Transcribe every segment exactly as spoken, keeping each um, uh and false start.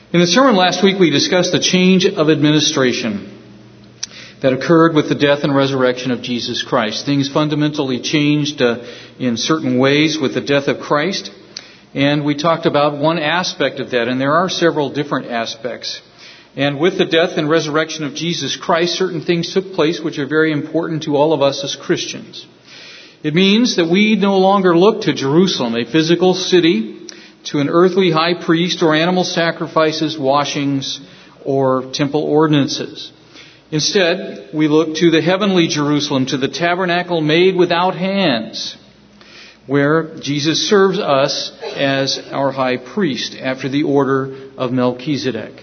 In the sermon last week, we discussed the change of administration that occurred with the death and resurrection of Jesus Christ. Things fundamentally changed uh, in certain ways with the death of Christ. And we talked about one aspect of that, and there are several different aspects. And with the death and resurrection of Jesus Christ, certain things took place which are very important to all of us as Christians. It means that we no longer look to Jerusalem, a physical city, to an earthly high priest or animal sacrifices, washings, or temple ordinances. Instead, we look to the heavenly Jerusalem, to the tabernacle made without hands, where Jesus serves us as our high priest after the order of Melchizedek.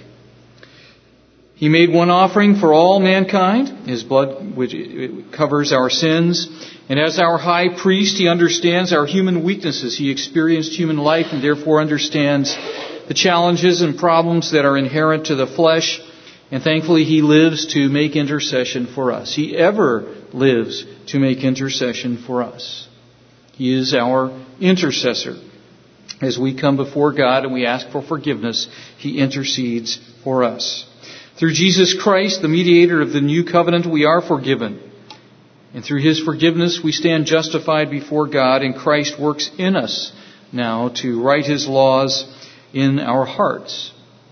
He made one offering for all mankind, His blood which covers our sins. And as our high priest, He understands our human weaknesses. He experienced human life and therefore understands the challenges and problems that are inherent to the flesh. And thankfully, He lives to make intercession for us. He ever lives to make intercession for us. He is our intercessor. As we come before God and we ask for forgiveness, He intercedes for us. Through Jesus Christ, the mediator of the new covenant, we are forgiven. And through His forgiveness, we stand justified before God, and Christ works in us now to write His laws in our hearts.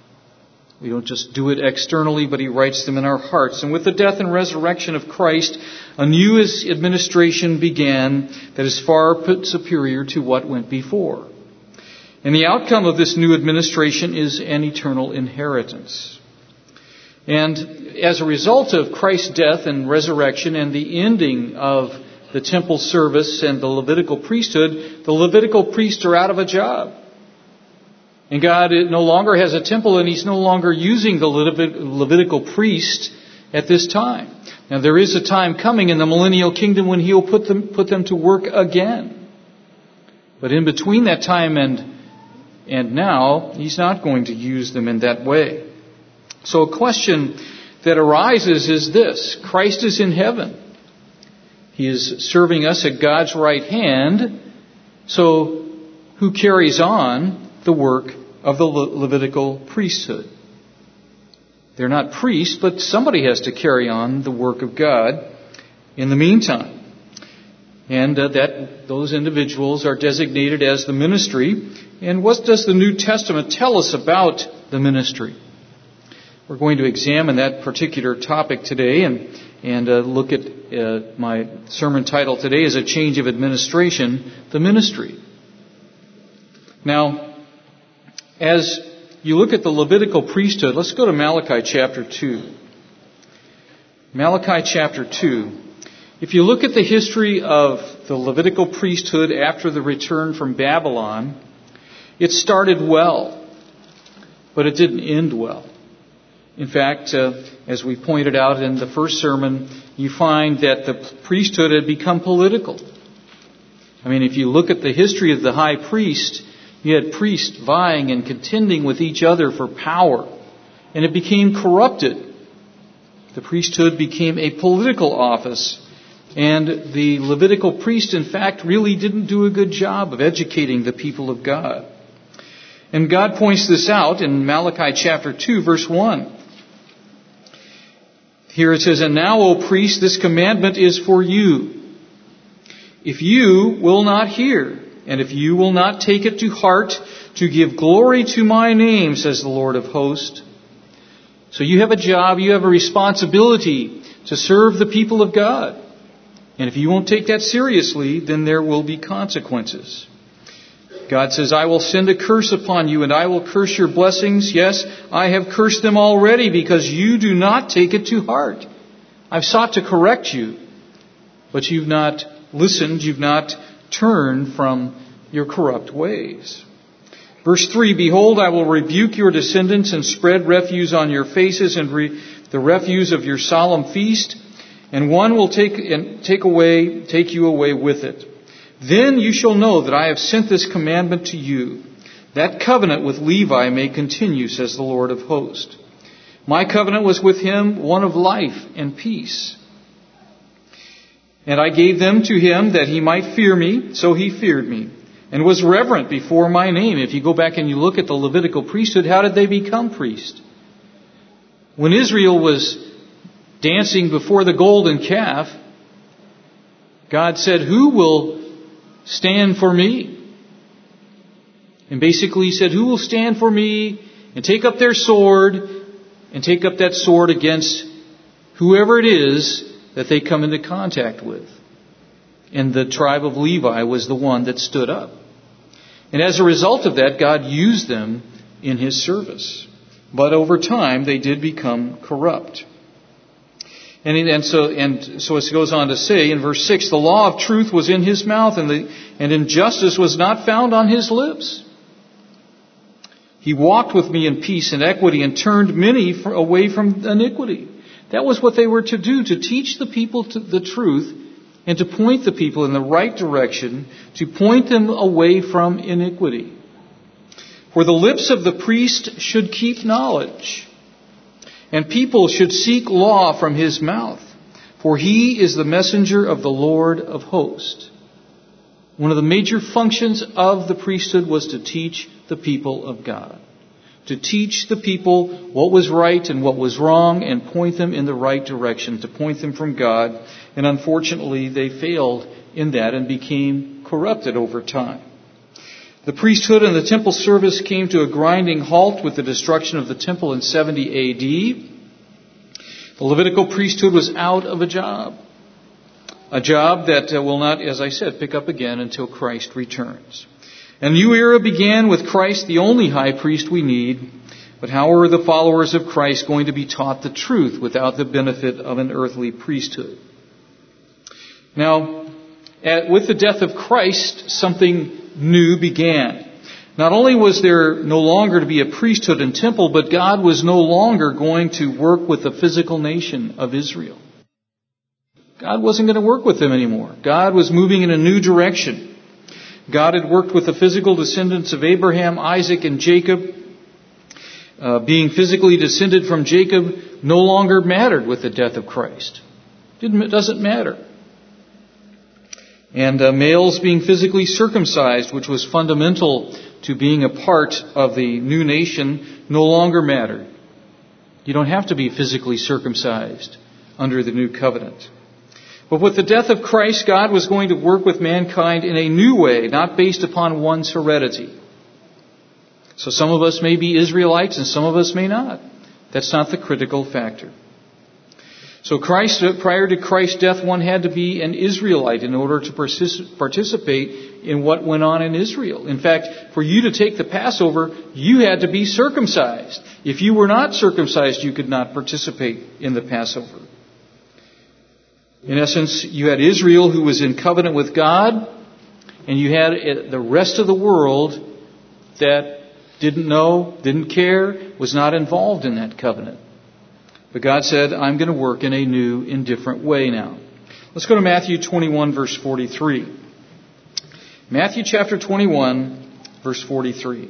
We don't just do it externally, but He writes them in our hearts. And with the death and resurrection of Christ, a new administration began that is far superior to what went before. And the outcome of this new administration is an eternal inheritance. And as a result of Christ's death and resurrection and the ending of the temple service and the Levitical priesthood, the Levitical priests are out of a job. And God no longer has a temple, and He's no longer using the Levitical priest at this time. Now, there is a time coming in the millennial kingdom when He'll put them, put them to work again. But in between that time and, and now, He's not going to use them in that way. So a question that arises is this: Christ is in heaven. He is serving us at God's right hand. So who carries on the work of the Le- Levitical priesthood? They're not priests, but somebody has to carry on the work of God in the meantime. And uh, that those individuals are designated as the ministry. And what does the New Testament tell us about the ministry? We're going to examine that particular topic today and and uh, look at uh, my sermon title today is A Change of Administration, the Ministry. Now, as you look at the Levitical priesthood, let's go to Malachi chapter two. Malachi chapter two. If you look at the history of the Levitical priesthood after the return from Babylon, it started well, but it didn't end well. In fact, uh, as we pointed out in the first sermon, you find that the priesthood had become political. I mean, if you look at the history of the high priest, you had priests vying and contending with each other for power, and it became corrupted. The priesthood became a political office, and the Levitical priest, in fact, really didn't do a good job of educating the people of God. And God points this out in Malachi chapter two, verse one. Here it says, "And now, O priest, this commandment is for you. If you will not hear, and if you will not take it to heart to give glory to my name, says the Lord of hosts." So you have a job, you have a responsibility to serve the people of God. And if you won't take that seriously, then there will be consequences. God says, "I will send a curse upon you, and I will curse your blessings. Yes, I have cursed them already because you do not take it to heart. I've sought to correct you, but you've not listened. You've not turned from your corrupt ways." Verse three, "Behold, I will rebuke your descendants and spread refuse on your faces and re- the refuse of your solemn feast, and one will take and take away, take you away with it. Then you shall know that I have sent this commandment to you. That covenant with Levi may continue, says the Lord of hosts. My covenant was with him, one of life and peace. And I gave them to him that he might fear me, so he feared me. and was reverent before my name. If you go back and you look at the Levitical priesthood, how did they become priests? When Israel was dancing before the golden calf, God said, who will stand for me? And basically he said, who will stand for me and take up their sword and take up that sword against whoever it is that they come into contact with. And the tribe of Levi was the one that stood up. And as a result of that, God used them in His service. But over time, they did become corrupt. And, and so and so it goes on to say in verse six, the law of truth was in His mouth, and, the, and injustice was not found on His lips. He walked with me in peace and equity and turned many for, away from iniquity. That was what they were to do, to teach the people to the truth and to point the people in the right direction, to point them away from iniquity. For the lips of the priest should keep knowledge, and people should seek law from his mouth, for he is the messenger of the Lord of hosts. One of the major functions of the priesthood was to teach the people of God, to teach the people what was right and what was wrong and point them in the right direction, to point them from God. And unfortunately, they failed in that and became corrupted over time. The priesthood and the temple service came to a grinding halt with the destruction of the temple in seventy A D. The Levitical priesthood was out of a job. A job that will not, as I said, pick up again until Christ returns. A new era began with Christ, the only high priest we need. But how are the followers of Christ going to be taught the truth without the benefit of an earthly priesthood? Now, at, with the death of Christ, something new began. Not only was there no longer to be a priesthood and temple, but God was no longer going to work with the physical nation of Israel. God wasn't going to work with them anymore. God was moving in a new direction. God had worked with the physical descendants of Abraham, Isaac, and Jacob. Uh, being physically descended from Jacob no longer mattered with the death of Christ. Didn't, it doesn't matter. And uh, males being physically circumcised, which was fundamental to being a part of the new nation, no longer mattered. You don't have to be physically circumcised under the new covenant. But with the death of Christ, God was going to work with mankind in a new way, not based upon one's heredity. So some of us may be Israelites and some of us may not. That's not the critical factor. So Christ, prior to Christ's death, one had to be an Israelite in order to participate in what went on in Israel. In fact, for you to take the Passover, you had to be circumcised. If you were not circumcised, you could not participate in the Passover. In essence, you had Israel who was in covenant with God, and you had the rest of the world that didn't know, didn't care, was not involved in that covenant. But God said, I'm going to work in a new and different way now. Let's go to Matthew twenty-one, verse forty-three. Matthew chapter twenty-one, verse forty-three.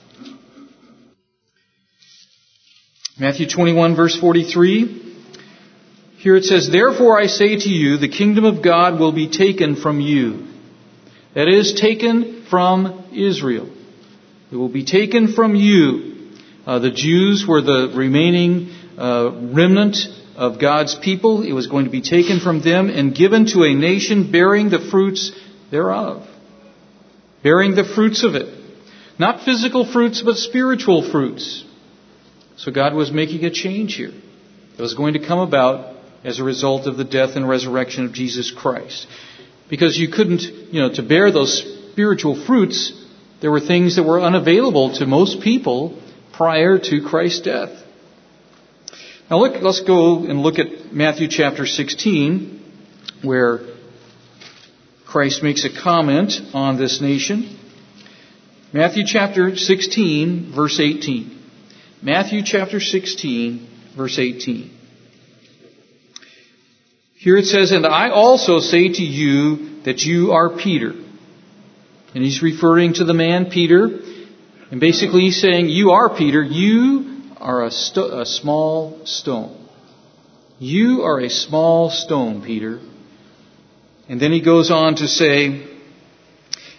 Matthew twenty-one, verse forty-three. Here it says, therefore I say to you, the kingdom of God will be taken from you. That is, taken from Israel. It will be taken from you. Uh, the Jews were the remaining uh, remnant of God's people. It was going to be taken from them and given to a nation bearing the fruits thereof. Bearing the fruits of it. Not physical fruits, but spiritual fruits. So God was making a change here. It was going to come about as a result of the death and resurrection of Jesus Christ. Because you couldn't, you know, to bear those spiritual fruits, there were things that were unavailable to most people prior to Christ's death. Now look, let's go and look at Matthew chapter sixteen, where Christ makes a comment on this nation. Matthew chapter sixteen, verse eighteen. Matthew chapter sixteen, verse eighteen. Here it says, and I also say to you that you are Peter. And he's referring to the man Peter. And basically he's saying, you are Peter. You are a, sto- a small stone. You are a small stone, Peter. And then he goes on to say,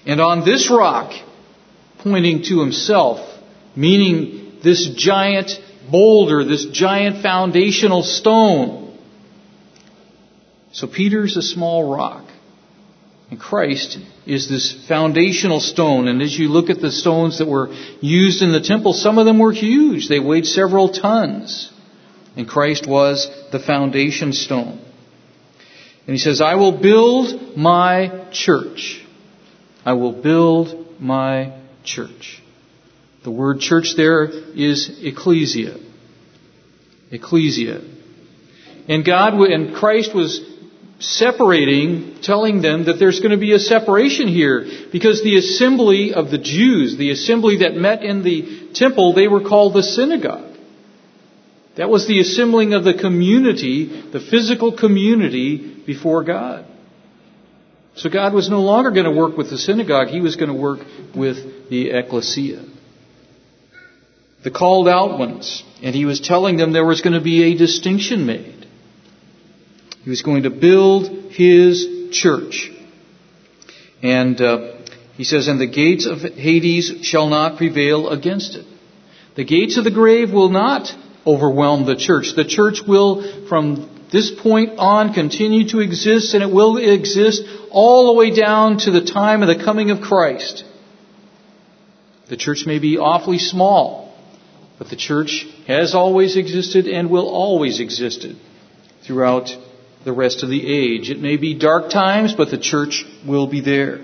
And on this rock, pointing to himself, meaning this giant boulder, this giant foundational stone. So Peter's a small rock. And Christ is this foundational stone. And as you look at the stones that were used in the temple, some of them were huge. They weighed several tons. And Christ was the foundation stone. And he says, I will build my church. I will build my church. The word church there is ecclesia. Ecclesia. And God and Christ was separating, telling them that there's going to be a separation here, because the assembly of the Jews, the assembly that met in the temple, they were called the synagogue. That was the assembling of the community, the physical community before God. So God was no longer going to work with the synagogue. He was going to work with the ecclesia, the called out ones. And he was telling them there was going to be a distinction made. He was going to build his church. And uh, he says, and the gates of Hades shall not prevail against it. The gates of the grave will not overwhelm the church. The church will, from this point on, continue to exist, and it will exist all the way down to the time of the coming of Christ. The church may be awfully small, but the church has always existed and will always exist throughout the rest of the age. It may be dark times, but the church will be there.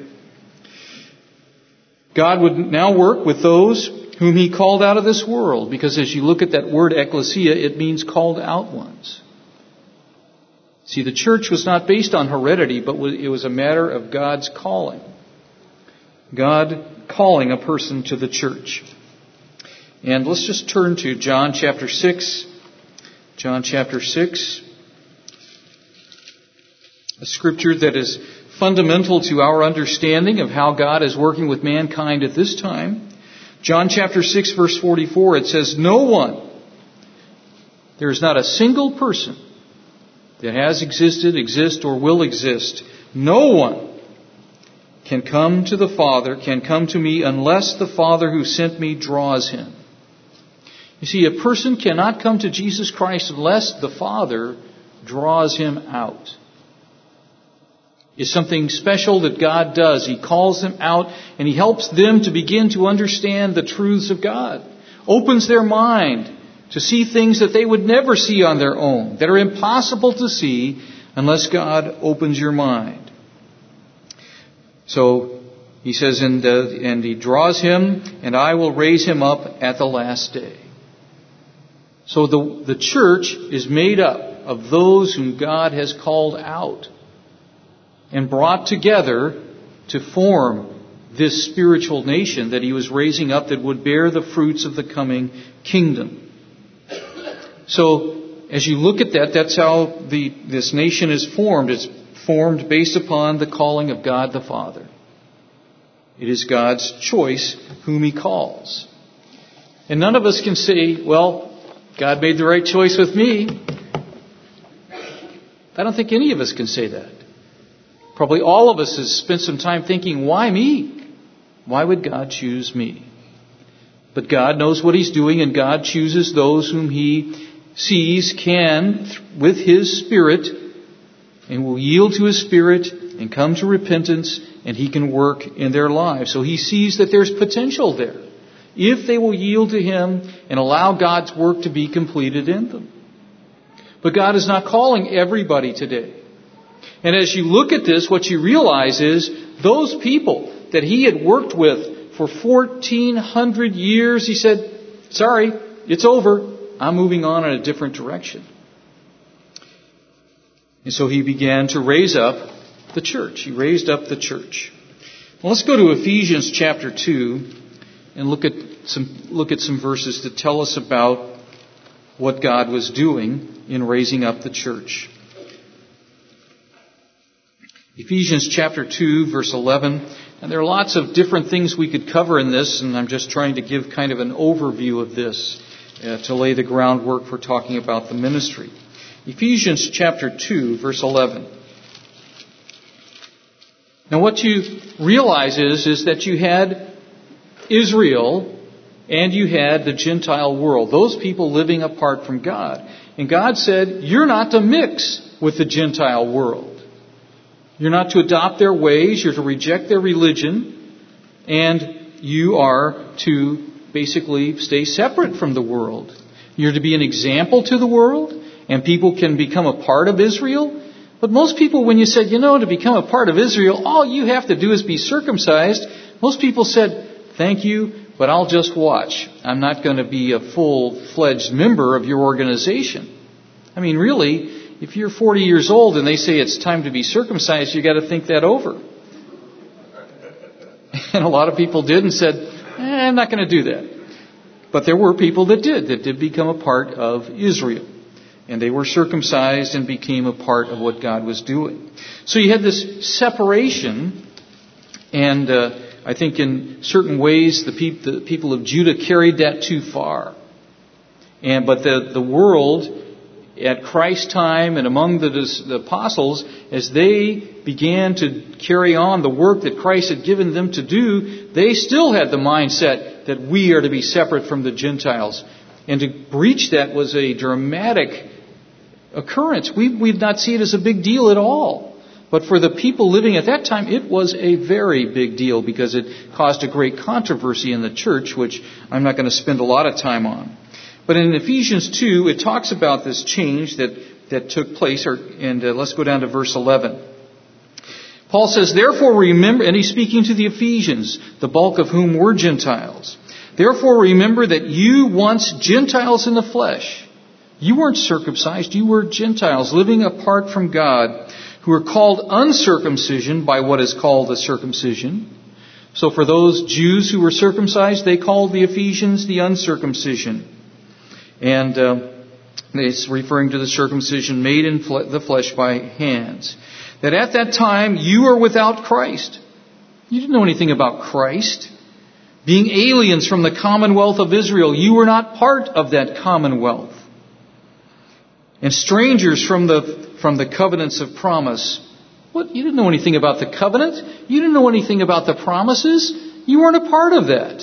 God would now work with those whom he called out of this world, because as you look at that word ecclesia, it means called out ones. See, the church was not based on heredity, but it was a matter of God's calling. God calling a person to the church. And let's just turn to John chapter six. John chapter six. A scripture that is fundamental to our understanding of how God is working with mankind at this time. John chapter six, verse forty-four, it says, no one, there is not a single person that has existed, exists, or will exist. No one can come to the Father, can come to me, unless the Father who sent me draws him. You see, a person cannot come to Jesus Christ unless the Father draws him out. It's something special that God does. He calls them out and he helps them to begin to understand the truths of God. Opens their mind to see things that they would never see on their own, that are impossible to see unless God opens your mind. So he says, and, uh, and he draws him, and I will raise him up at the last day. So the, the church is made up of those whom God has called out and brought together to form this spiritual nation that he was raising up that would bear the fruits of the coming kingdom. So, as you look at that, that's how the this nation is formed. It's formed based upon the calling of God the Father. It is God's choice whom he calls. And none of us can say, well, God made the right choice with me. I don't think any of us can say that. Probably all of us has spent some time thinking, why me? Why would God choose me? But God knows what he's doing, and God chooses those whom he sees can, with his Spirit, and will yield to his Spirit and come to repentance, and he can work in their lives. So he sees that there's potential there if they will yield to him and allow God's work to be completed in them. But God is not calling everybody today. And as you look at this, what you realize is those people that he had worked with for fourteen hundred years, he said, sorry, it's over. I'm moving on in a different direction. And so he began to raise up the church. He raised up the church. Well, let's go to Ephesians chapter two and look at some look at some verses to tell us about what God was doing in raising up the church. Ephesians chapter two, verse eleven. And there are lots of different things we could cover in this, and I'm just trying to give kind of an overview of this uh, to lay the groundwork for talking about the ministry. Ephesians chapter two, verse eleven. Now what you realize is, is that you had Israel and you had the Gentile world, those people living apart from God. And God said, you're not to mix with the Gentile world. You're not to adopt their ways, you're to reject their religion, and you are to basically stay separate from the world. You're to be an example to the world, and people can become a part of Israel. But most people, when you said, you know, to become a part of Israel, all you have to do is be circumcised, most people said, thank you, but I'll just watch. I'm not going to be a full-fledged member of your organization. I mean, really, if you're forty years old and they say it's time to be circumcised, you got to think that over. And a lot of people did and said, eh, I'm not going to do that. But there were people that did, that did become a part of Israel. And they were circumcised and became a part of what God was doing. So you had this separation, and uh, I think in certain ways the, peop- the people of Judah carried that too far. And but the, the world at Christ's time and among the, the apostles, as they began to carry on the work that Christ had given them to do, they still had the mindset that we are to be separate from the Gentiles. And to breach that was a dramatic occurrence. We would not see it as a big deal at all. But for the people living at that time, it was a very big deal because it caused a great controversy in the church, which I'm not going to spend a lot of time on. But in Ephesians two, it talks about this change that, that took place. Or, and uh, let's go down to verse eleven. Paul says, therefore remember, and he's speaking to the Ephesians, the bulk of whom were Gentiles. Therefore remember that you once Gentiles in the flesh. You weren't circumcised, you were Gentiles living apart from God, who are called uncircumcision by what is called the circumcision. So for those Jews who were circumcised, they called the Ephesians the uncircumcision. And uh, it's referring to the circumcision made in fle- the flesh by hands. That at that time you were without Christ. You didn't know anything about Christ. Being aliens from the commonwealth of Israel, you were not part of that commonwealth. And strangers from the from the covenants of promise. What? You didn't know anything about the covenant? You didn't know anything about the promises? You weren't a part of that.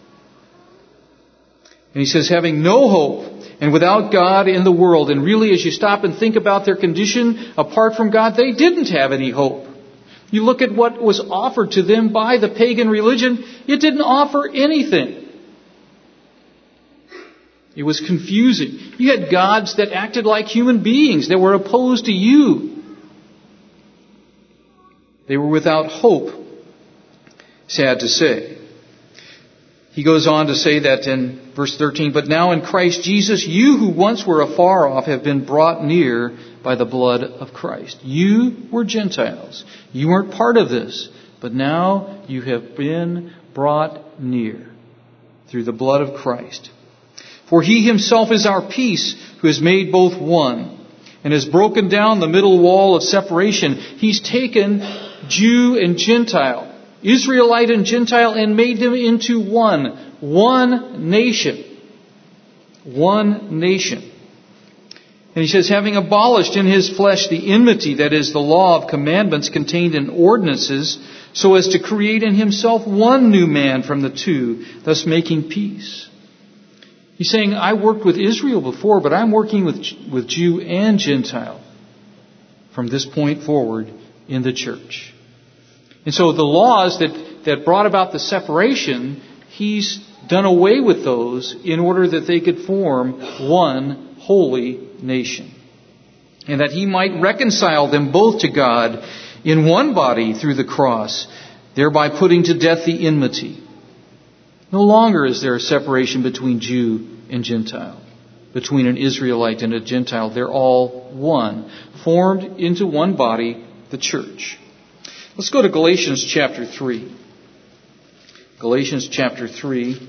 And he says, having no hope and without God in the world. And really, as you stop and think about their condition apart from God, they didn't have any hope. You look at what was offered to them by the pagan religion, it didn't offer anything. It was confusing. You had gods that acted like human beings that were opposed to you. They were without hope, sad to say. He goes on to say that in verse thirteen, but now in Christ Jesus, you who once were afar off have been brought near by the blood of Christ. You were Gentiles. You weren't part of this, but now you have been brought near through the blood of Christ. For he himself is our peace, who has made both one, and has broken down the middle wall of separation. He's taken Jew and Gentile, Israelite and Gentile, and made them into one. One nation. One nation. And he says, having abolished in his flesh the enmity, that is, the law of commandments contained in ordinances, so as to create in himself one new man from the two, thus making peace. He's saying, I worked with Israel before, but I'm working with, with Jew and Gentile from this point forward in the church. And so the laws that, that brought about the separation, he's done away with those in order that they could form one holy nation. And that he might reconcile them both to God in one body through the cross, thereby putting to death the enmity. No longer is there a separation between Jew and Gentile, between an Israelite and a Gentile. They're all one, formed into one body, the church. Let's go to Galatians chapter three. Galatians chapter three.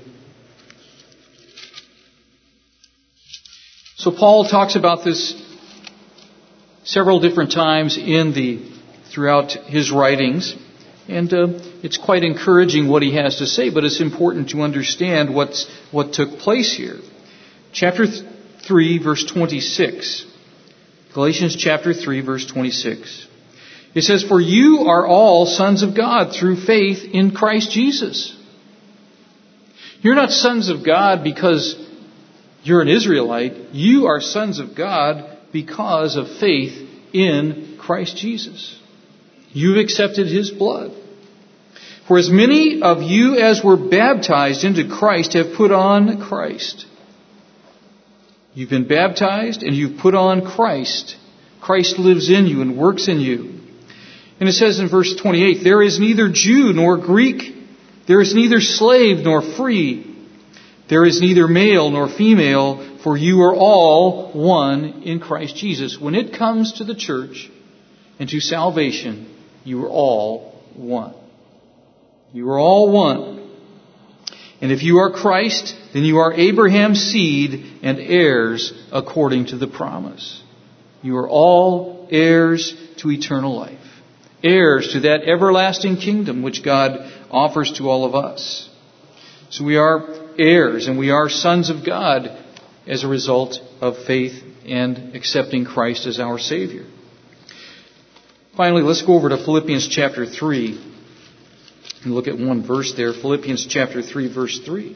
So Paul talks about this several different times in the throughout his writings. And uh, it's quite encouraging what he has to say, but it's important to understand what's, what took place here. Chapter three, verse twenty-six. Galatians chapter three, verse twenty-six. It says, for you are all sons of God through faith in Christ Jesus. You're not sons of God because you're an Israelite. You are sons of God because of faith in Christ Jesus. You've accepted His blood. For as many of you as were baptized into Christ have put on Christ. You've been baptized and you've put on Christ. Christ lives in you and works in you. And it says in verse twenty-eight, there is neither Jew nor Greek. There is neither slave nor free. There is neither male nor female, for you are all one in Christ Jesus. When it comes to the church and to salvation, you are all one. You are all one. And if you are Christ, then you are Abraham's seed and heirs according to the promise. You are all heirs to eternal life. Heirs to that everlasting kingdom which God offers to all of us. So we are heirs and we are sons of God as a result of faith and accepting Christ as our Savior. Finally, let's go over to Philippians chapter three and look at one verse there. Philippians chapter three, verse three.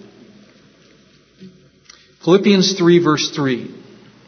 Philippians three, verse three.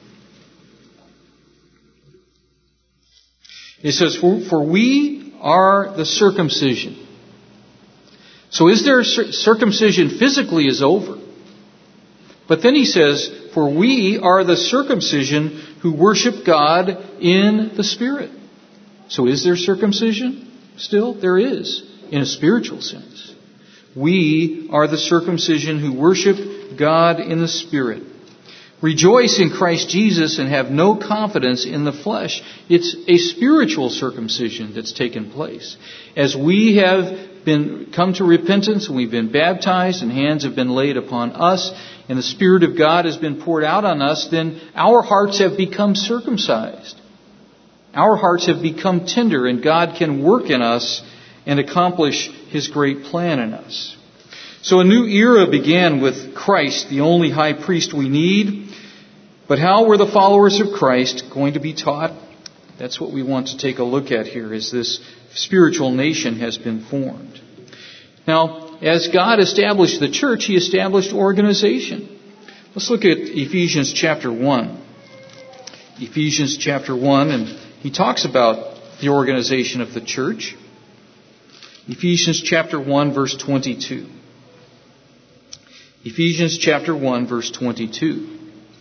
It says, for, for we are the circumcision. So is there circumcision physically is over? But then he says, for we are the circumcision who worship God in the Spirit. So is there circumcision still? There is, in a spiritual sense. We are the circumcision who worship God in the Spirit. Rejoice in Christ Jesus and have no confidence in the flesh. It's a spiritual circumcision that's taken place. As we have been come to repentance and we've been baptized and hands have been laid upon us and the Spirit of God has been poured out on us, then our hearts have become circumcised. Our hearts have become tender and God can work in us and accomplish His great plan in us. So a new era began with Christ, the only high priest we need. But how were the followers of Christ going to be taught? That's what we want to take a look at here, as this spiritual nation has been formed. Now, as God established the church, He established organization. Let's look at Ephesians chapter one. Ephesians chapter one, and he talks about the organization of the church. Ephesians chapter one, verse twenty-two. Ephesians chapter one, verse twenty-two.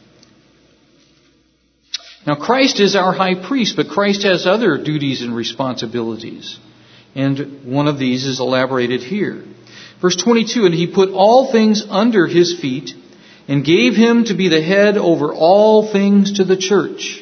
Now, Christ is our high priest, but Christ has other duties and responsibilities. And one of these is elaborated here. Verse twenty-two, and He put all things under His feet and gave Him to be the head over all things to the church.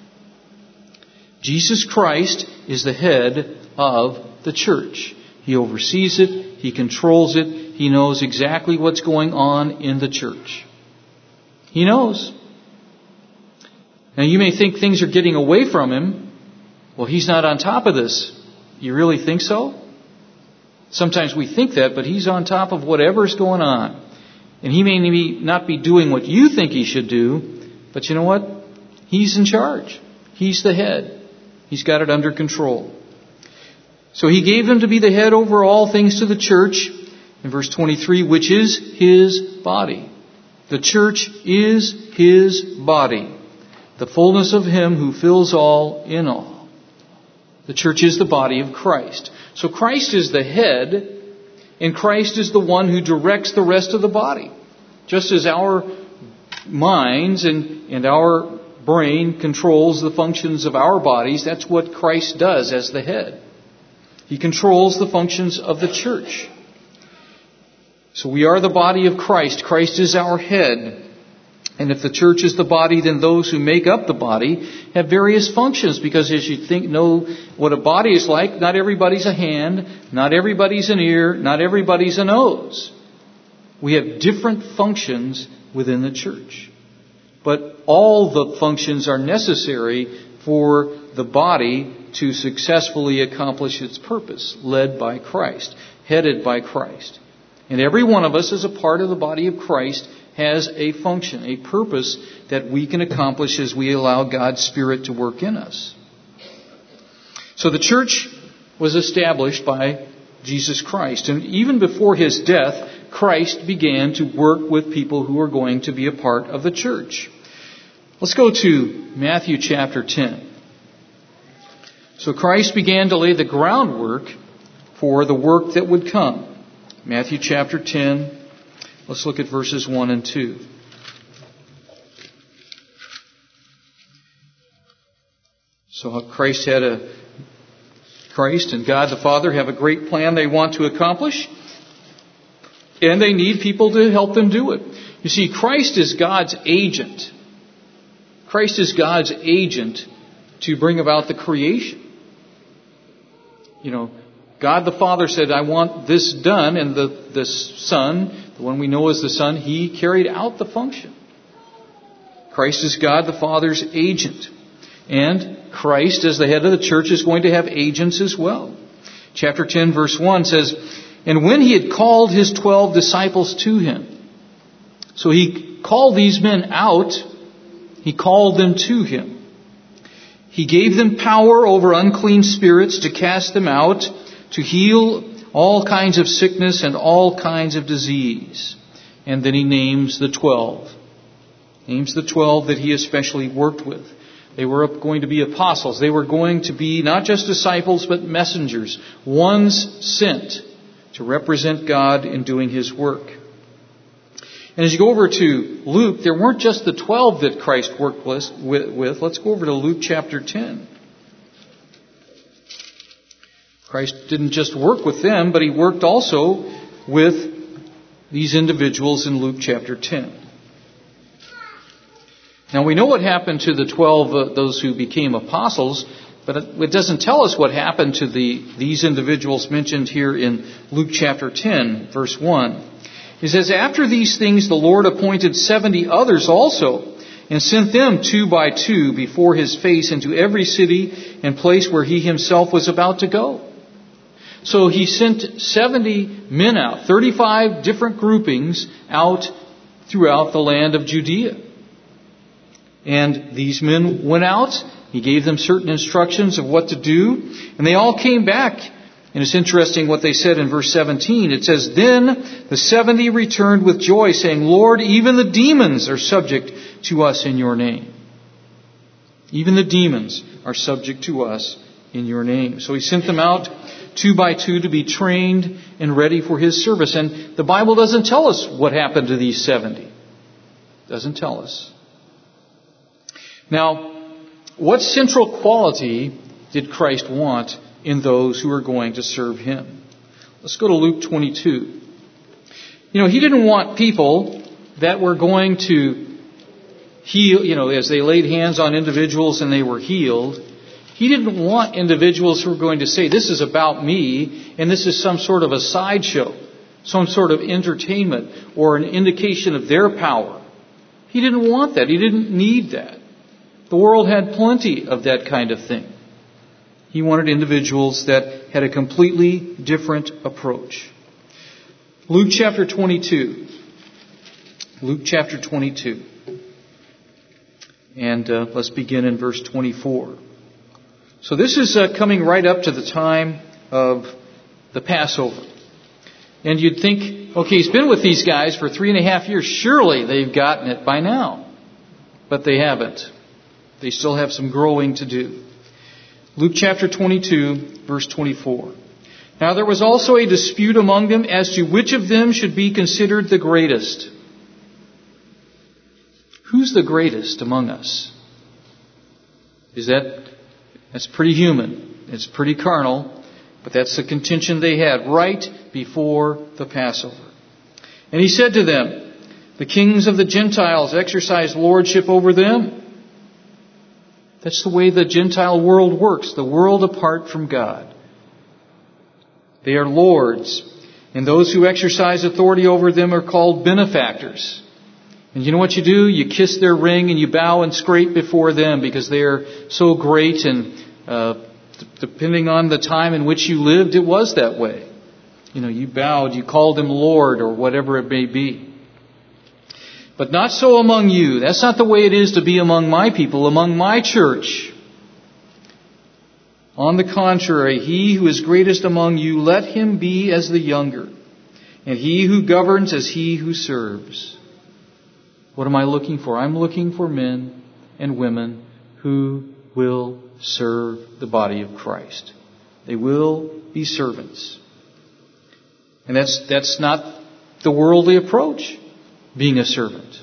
Jesus Christ is the head of the church. He oversees it. He controls it. He knows exactly what's going on in the church. He knows. Now you may think things are getting away from Him. Well, He's not on top of this. You really think so? Sometimes we think that, but He's on top of whatever's going on. And He may not be doing what you think He should do, but you know what? He's in charge. He's the head. He's got it under control. So He gave Him to be the head over all things to the church. In verse twenty-three, which is His body. The church is His body. The fullness of Him who fills all in all. The church is the body of Christ. So Christ is the head, and Christ is the one who directs the rest of the body. Just as our minds and, and our brain controls the functions of our bodies, that's what Christ does as the head. He controls the functions of the church. So we are the body of Christ. Christ is our head. And if the church is the body, then those who make up the body have various functions. Because as you think, know what a body is like, not everybody's a hand, not everybody's an ear, not everybody's a nose. We have different functions within the church. But all the functions are necessary for the body to successfully accomplish its purpose, led by Christ, headed by Christ. And every one of us as a part of the body of Christ has a function, a purpose that we can accomplish as we allow God's Spirit to work in us. So the church was established by Jesus Christ. And even before his death, Christ began to work with people who were going to be a part of the church. Let's go to Matthew chapter ten. So Christ began to lay the groundwork for the work that would come. Matthew chapter ten. Let's look at verses one and two. So Christ had a Christ and God the Father have a great plan they want to accomplish, and they need people to help them do it. You see, Christ is God's agent. Christ is God's agent to bring about the creation. You know, God the Father said, I want this done, and the, the Son, the one we know as the Son, He carried out the function. Christ is God the Father's agent. And Christ, as the head of the church, is going to have agents as well. Chapter ten, verse one says, and when He had called His twelve disciples to Him. So He called these men out. He called them to Him. He gave them power over unclean spirits to cast them out, to heal all kinds of sickness and all kinds of disease. And then He names the twelve. Names the twelve that He especially worked with. They were going to be apostles. They were going to be not just disciples, but messengers. Ones sent to represent God in doing His work. And as you go over to Luke, there weren't just the twelve that Christ worked with. Let's go over to Luke chapter ten. Christ didn't just work with them, but He worked also with these individuals in Luke chapter ten. Now we know what happened to the twelve, uh, those who became apostles, but it doesn't tell us what happened to the these individuals mentioned here in Luke chapter ten, verse one. It says, after these things the Lord appointed seventy others also, and sent them two by two before His face into every city and place where He Himself was about to go. So He sent seventy men out, thirty-five different groupings out throughout the land of Judea. And these men went out. He gave them certain instructions of what to do. And they all came back. And it's interesting what they said in verse seventeen. It says, then the seventy returned with joy, saying, Lord, even the demons are subject to us in your name. Even the demons are subject to us in your name. So He sent them out two by two to be trained and ready for His service. And the Bible doesn't tell us what happened to these seventy. It doesn't tell us. Now, what central quality did Christ want in those who are going to serve Him? Let's go to Luke twenty-two. You know, He didn't want people that were going to heal, you know, as they laid hands on individuals and they were healed. He didn't want individuals who were going to say, this is about me, and this is some sort of a sideshow, some sort of entertainment, or an indication of their power. He didn't want that. He didn't need that. The world had plenty of that kind of thing. He wanted individuals that had a completely different approach. Luke chapter twenty-two. Luke chapter twenty-two. And uh, let's begin in verse twenty-four. So this is uh, coming right up to the time of the Passover. And you'd think, okay, He's been with these guys for three and a half years. Surely they've gotten it by now. But they haven't. They still have some growing to do. Luke chapter twenty-two, verse twenty-four. Now there was also a dispute among them as to which of them should be considered the greatest. Who's the greatest among us? Is that, that's pretty human. It's pretty carnal. But that's the contention they had right before the Passover. And He said to them, the kings of the Gentiles exercise lordship over them. That's the way the Gentile world works, the world apart from God. They are lords, and those who exercise authority over them are called benefactors. And you know what you do? You kiss their ring and you bow and scrape before them because they are so great, and uh, depending on the time in which you lived, it was that way. You know, you bowed, you called them Lord or whatever it may be. But not so among you. That's not the way it is to be among my people, among my church. On the contrary, he who is greatest among you, let him be as the younger, and he who governs as he who serves. What am I looking for? I'm looking for men and women who will serve the body of Christ. They will be servants. And that's that's not the worldly approach, being a servant.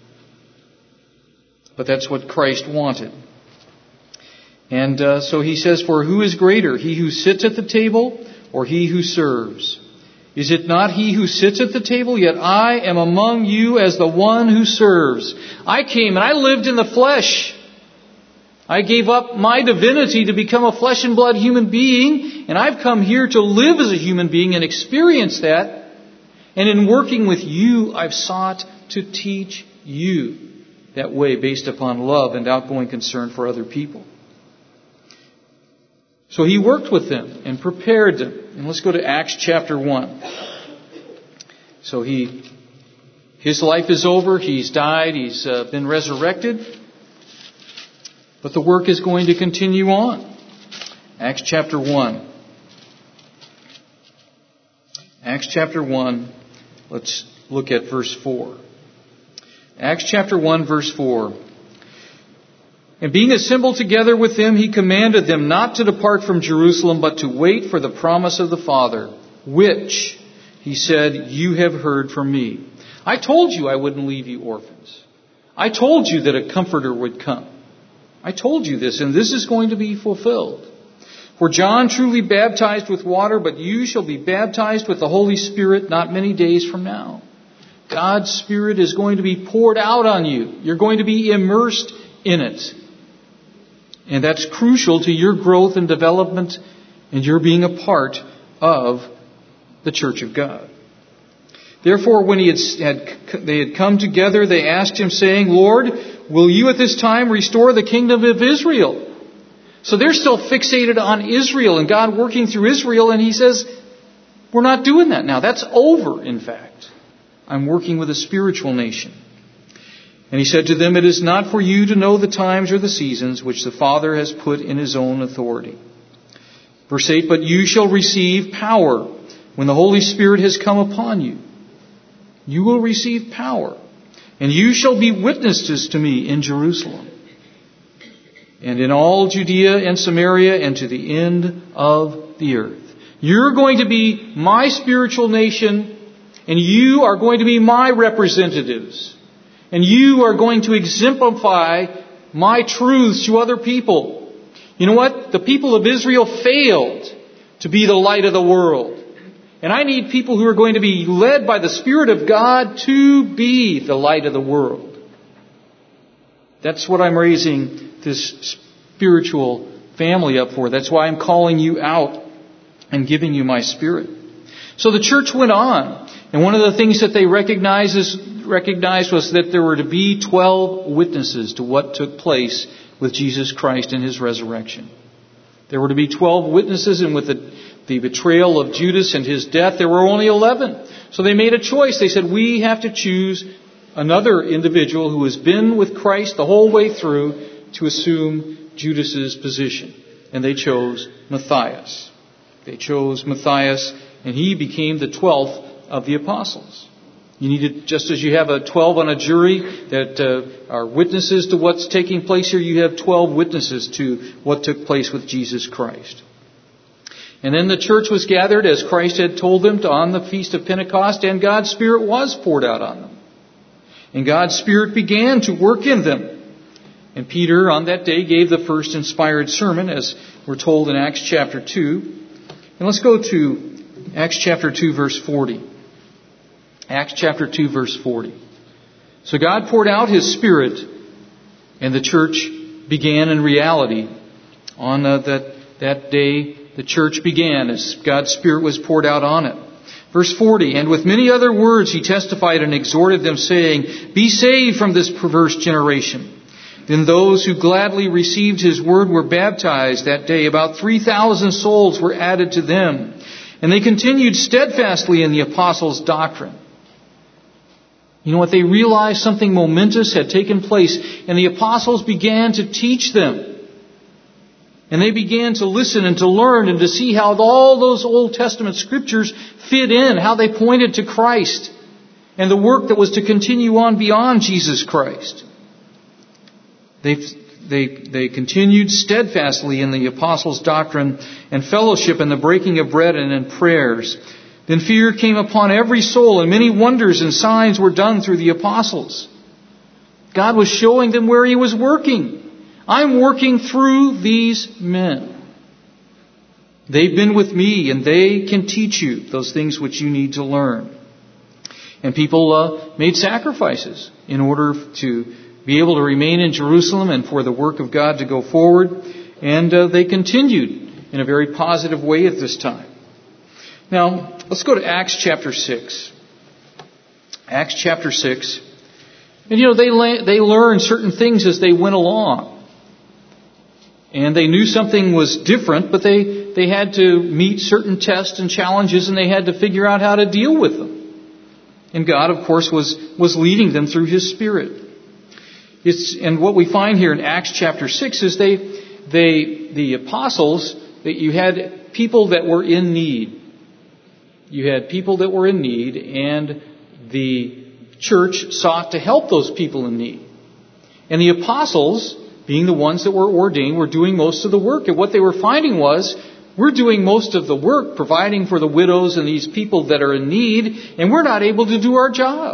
But that's what Christ wanted. And uh, so he says, for who is greater, he who sits at the table or he who serves? Is it not he who sits at the table? Yet I am among you as the one who serves. I came and I lived in the flesh. I gave up my divinity to become a flesh and blood human being, and I've come here to live as a human being and experience that. And in working with you, I've sought to teach you that way based upon love and outgoing concern for other people. So he worked with them and prepared them. And let's go to Acts chapter one. So he, his life is over. He's died. He's uh, been resurrected. But the work is going to continue on. Acts chapter one. Acts chapter one. Let's look at verse four. Acts chapter one, verse four. And being assembled together with them, he commanded them not to depart from Jerusalem, but to wait for the promise of the Father, which, he said, you have heard from me. I told you I wouldn't leave you orphans. I told you that a comforter would come. I told you this, and this is going to be fulfilled. For John truly baptized with water, but you shall be baptized with the Holy Spirit not many days from now. God's Spirit is going to be poured out on you. You're going to be immersed in it. And that's crucial to your growth and development and your being a part of the church of God. Therefore, when he had, had, they had come together, they asked him, saying, Lord, will you at this time restore the kingdom of Israel? So they're still fixated on Israel and God working through Israel. And he says, we're not doing that now. That's over, in fact. I'm working with a spiritual nation. And he said to them, it is not for you to know the times or the seasons which the Father has put in his own authority. Verse eight, but you shall receive power when the Holy Spirit has come upon you. You will receive power, and you shall be witnesses to me in Jerusalem, and in all Judea and Samaria, and to the end of the earth. You're going to be my spiritual nation, and you are going to be my representatives. And you are going to exemplify my truths to other people. You know what? The people of Israel failed to be the light of the world. And I need people who are going to be led by the Spirit of God to be the light of the world. That's what I'm raising this spiritual family up for. That's why I'm calling you out and giving you my Spirit. So the church went on. And one of the things that they recognized, is, recognized was that there were to be twelve witnesses to what took place with Jesus Christ and his resurrection. There were to be twelve witnesses, and with the, the betrayal of Judas and his death, there were only eleven. So they made a choice. They said, we have to choose another individual who has been with Christ the whole way through to assume Judas's position. And they chose Matthias. They chose Matthias, and he became the twelfth of the apostles. You needed, just as you have a twelve on a jury that uh, are witnesses to what's taking place here, you have twelve witnesses to what took place with Jesus Christ. And then the church was gathered as Christ had told them to on the Feast of Pentecost, and God's Spirit was poured out on them. And God's Spirit began to work in them. And Peter on that day gave the first inspired sermon, as we're told in Acts chapter two. And let's go to Acts chapter two, verse forty. Acts chapter two, verse forty. So God poured out his Spirit, and the church began in reality. On uh, that, that day, the church began as God's Spirit was poured out on it. Verse forty, and with many other words he testified and exhorted them, saying, be saved from this perverse generation. Then those who gladly received his word were baptized that day. About three thousand souls were added to them. And they continued steadfastly in the apostles' doctrine. You know what? They realized something momentous had taken place, and the apostles began to teach them. And they began to listen and to learn and to see how all those Old Testament scriptures fit in, how they pointed to Christ and the work that was to continue on beyond Jesus Christ. They, they, they continued steadfastly in the apostles' doctrine and fellowship and the breaking of bread and in prayers. Then fear came upon every soul, and many wonders and signs were done through the apostles. God was showing them where He was working. I'm working through these men. They've been with me, and they can teach you those things which you need to learn. And people uh, made sacrifices in order to be able to remain in Jerusalem and for the work of God to go forward. And uh, they continued in a very positive way at this time. Now, let's go to Acts chapter six. Acts chapter six. And you know, they la- they learned certain things as they went along. And they knew something was different, but they, they had to meet certain tests and challenges, and they had to figure out how to deal with them. And God, of course, was, was leading them through His Spirit. It's, and what we find here in Acts chapter six is they, they, the apostles, that you had people that were in need. You had people that were in need, and the church sought to help those people in need. And the apostles, being the ones that were ordained, were doing most of the work. And what they were finding was, we're doing most of the work, providing for the widows and these people that are in need, and we're not able to do our job.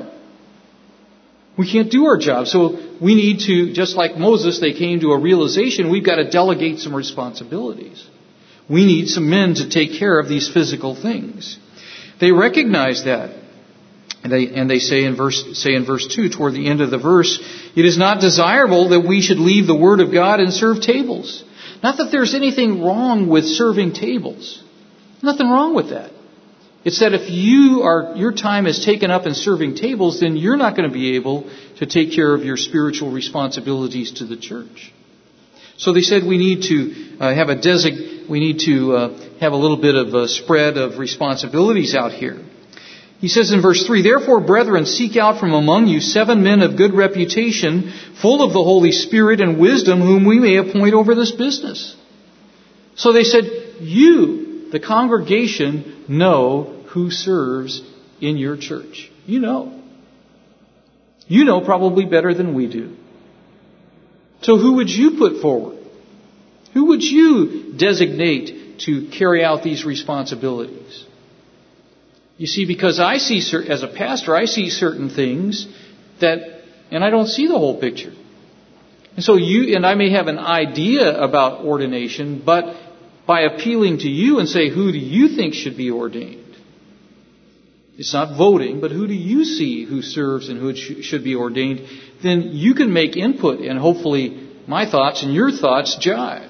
We can't do our job. So we need to, just like Moses, they came to a realization, we've got to delegate some responsibilities. We need some men to take care of these physical things. They recognize that. And they, and they say in verse, say in verse two, toward the end of the verse, it is not desirable that we should leave the Word of God and serve tables. Not that there's anything wrong with serving tables. Nothing wrong with that. It's that if you are, your time is taken up in serving tables, then you're not going to be able to take care of your spiritual responsibilities to the church. So they said we need to uh, have a design, we need to uh, have a little bit of a spread of responsibilities out here. He says in verse three, therefore, brethren, seek out from among you seven men of good reputation, full of the Holy Spirit and wisdom, whom we may appoint over this business. So they said, you, the congregation, know who serves in your church. You know. You know probably better than we do. So who would you put forward? Who would you designate to carry out these responsibilities? You see, because I see, as a pastor, I see certain things that, and I don't see the whole picture. And so you, and I may have an idea about ordination, but by appealing to you and say, who do you think should be ordained? It's not voting, but who do you see who serves and who should be ordained? Then you can make input, and hopefully my thoughts and your thoughts jive.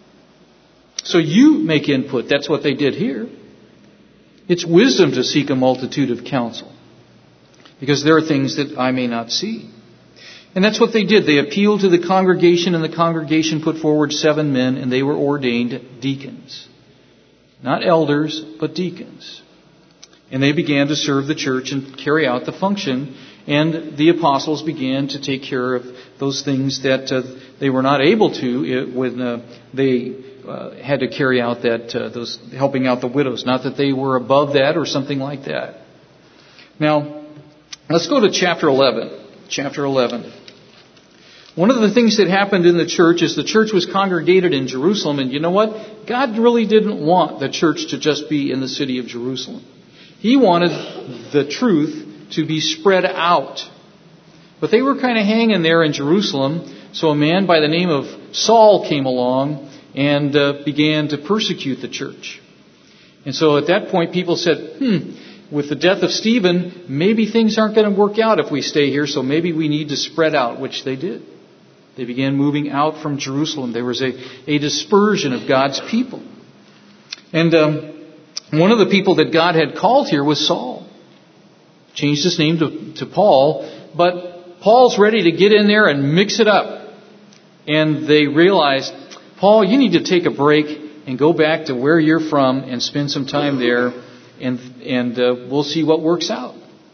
So you make input. That's what they did here. It's wisdom to seek a multitude of counsel, because there are things that I may not see. And that's what they did. They appealed to the congregation, and the congregation put forward seven men, and they were ordained deacons. Not elders, but deacons. And they began to serve the church and carry out the function, and the apostles began to take care of those things that uh, they were not able to when uh, they Uh, had to carry out that, uh, those, helping out the widows. Not that they were above that or something like that. Now, let's go to chapter eleven. Chapter eleven. One of the things that happened in the church is the church was congregated in Jerusalem, and you know what? God really didn't want the church to just be in the city of Jerusalem. He wanted the truth to be spread out. But they were kind of hanging there in Jerusalem, so a man by the name of Saul came along and uh, began to persecute the church. And so at that point, people said, hmm, with the death of Stephen, maybe things aren't going to work out if we stay here, so maybe we need to spread out, which they did. They began moving out from Jerusalem. There was a, a dispersion of God's people. And um, one of the people that God had called here was Saul. Changed his name to, to Paul, but Paul's ready to get in there and mix it up. And they realized, Paul, you need to take a break and go back to where you're from and spend some time there, and and uh, we'll see what works out.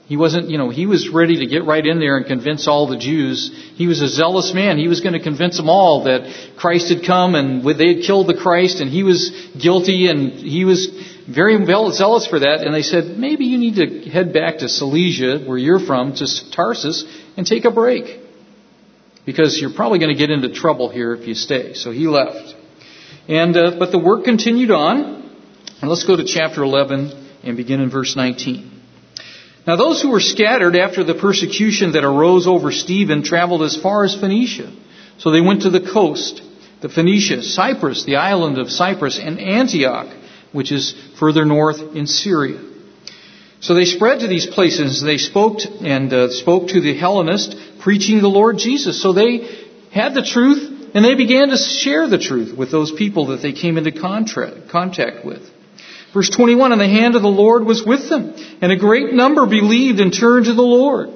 He wasn't, you know, he was ready to get right in there and convince all the Jews. He was a zealous man. He was going to convince them all that Christ had come and they had killed the Christ and he was guilty, and he was very zealous for that. And they said, maybe you need to head back to Cilicia, where you're from, to Tarsus, and take a break, because you're probably going to get into trouble here if you stay. So he left. And uh, but the work continued on. And let's go to chapter eleven and begin in verse nineteen. Now those who were scattered after the persecution that arose over Stephen traveled as far as Phoenicia. So they went to the coast, the Phoenicia, Cyprus, the island of Cyprus, and Antioch, which is further north in Syria. So they spread to these places. They spoke to, and uh, spoke to the Hellenists, preaching the Lord Jesus. So they had the truth, and they began to share the truth with those people that they came into contact, contact with. Verse twenty-one, and the hand of the Lord was with them, and a great number believed and turned to the Lord.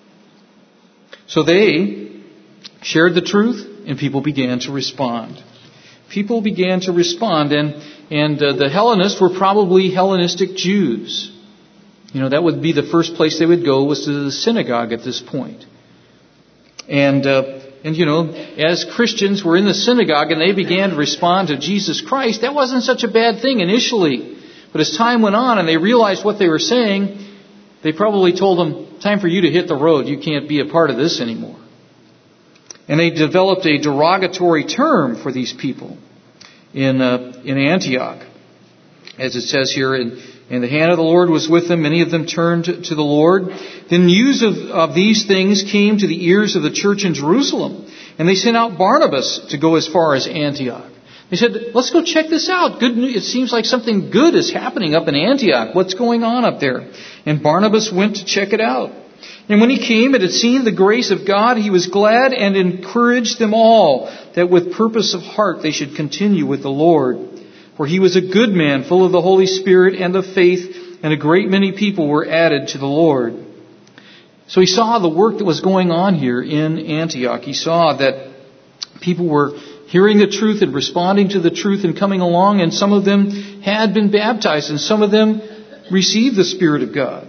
So they shared the truth, and people began to respond. People began to respond, and, and uh, the Hellenists were probably Hellenistic Jews. You know, that would be the first place they would go, was to the synagogue at this point. And, uh, and you know, as Christians were in the synagogue and they began to respond to Jesus Christ, that wasn't such a bad thing initially. But as time went on and they realized what they were saying, they probably told them, time for you to hit the road. You can't be a part of this anymore. And they developed a derogatory term for these people in uh, in Antioch. As it says here, in, and the hand of the Lord was with them. Many of them turned to, to the Lord. Then news of, of these things came to the ears of the church in Jerusalem. And they sent out Barnabas to go as far as Antioch. They said, let's go check this out. Good news. It seems like something good is happening up in Antioch. What's going on up there? And Barnabas went to check it out. And when he came and had seen the grace of God, he was glad and encouraged them all that with purpose of heart they should continue with the Lord. For he was a good man, full of the Holy Spirit and of faith, and a great many people were added to the Lord. So he saw the work that was going on here in Antioch. He saw that people were hearing the truth and responding to the truth and coming along, and some of them had been baptized, and some of them received the Spirit of God.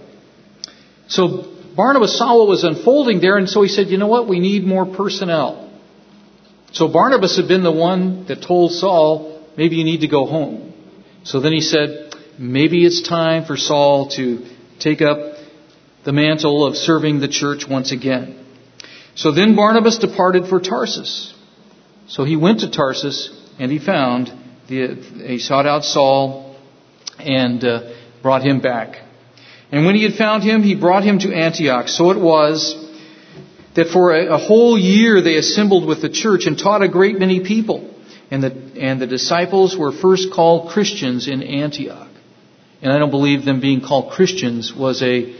So Barnabas saw what was unfolding there, and so he said, you know what, we need more personnel. So Barnabas had been the one that told Saul, maybe you need to go home. So then he said, maybe it's time for Saul to take up the mantle of serving the church once again. So then Barnabas departed for Tarsus. So he went to Tarsus, and he found, the, he sought out Saul and uh, brought him back. And when he had found him, he brought him to Antioch. So it was that for a, a whole year they assembled with the church and taught a great many people. And the, and the disciples were first called Christians in Antioch. And I don't believe them being called Christians was a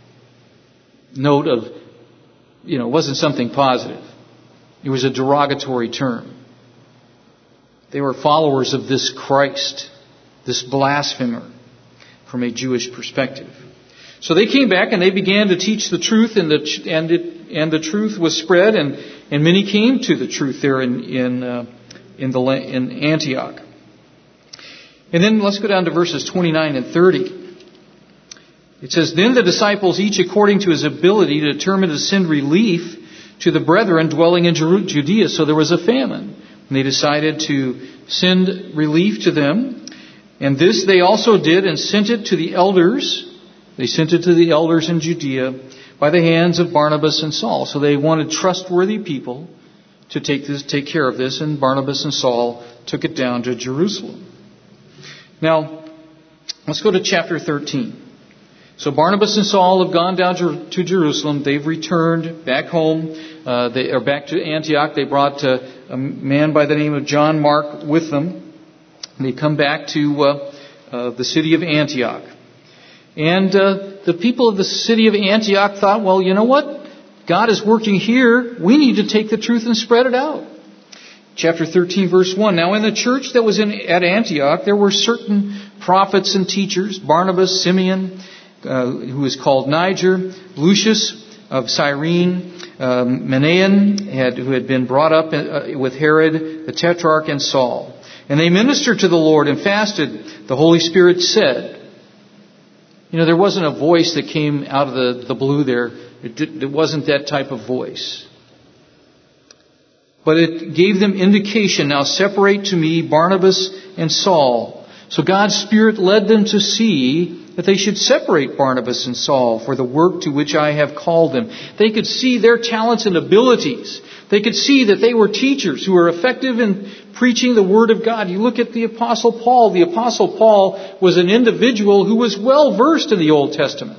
note of, you know, it wasn't something positive. It was a derogatory term. They were followers of this Christ, this blasphemer, from a Jewish perspective. So they came back and they began to teach the truth, and the and it and the truth was spread, and, and many came to the truth there in in uh, in the in Antioch. And then let's go down to verses twenty-nine and thirty. It says, then the disciples, each according to his ability, determined to send relief to the brethren dwelling in Judea. So there was a famine, and they decided to send relief to them. And this they also did, and sent it to the elders. They sent it to the elders in Judea by the hands of Barnabas and Saul. So they wanted trustworthy people to take this, take care of this, and Barnabas and Saul took it down to Jerusalem. Now, let's go to chapter thirteen. So Barnabas and Saul have gone down to, to Jerusalem. They've returned back home. Uh, they are back to Antioch. They brought uh, a man by the name of John Mark with them. And they come back to uh, uh, the city of Antioch. And uh, the people of the city of Antioch thought, well, you know what? God is working here. We need to take the truth and spread it out. Chapter thirteen, verse one. Now in the church that was in at Antioch, there were certain prophets and teachers, Barnabas, Simeon, uh, who was called Niger, Lucius of Cyrene, um, Manaen, had, who had been brought up uh, with Herod, the Tetrarch, and Saul. And they ministered to the Lord and fasted. The Holy Spirit said, You know, there wasn't a voice that came out of the, the blue there. It, did, it wasn't that type of voice. But it gave them indication, now separate to me Barnabas and Saul. So God's Spirit led them to see that they should separate Barnabas and Saul for the work to which I have called them. They could see their talents and abilities. They could see that they were teachers who were effective in preaching the Word of God. You look at the Apostle Paul. The Apostle Paul was an individual who was well versed in the Old Testament.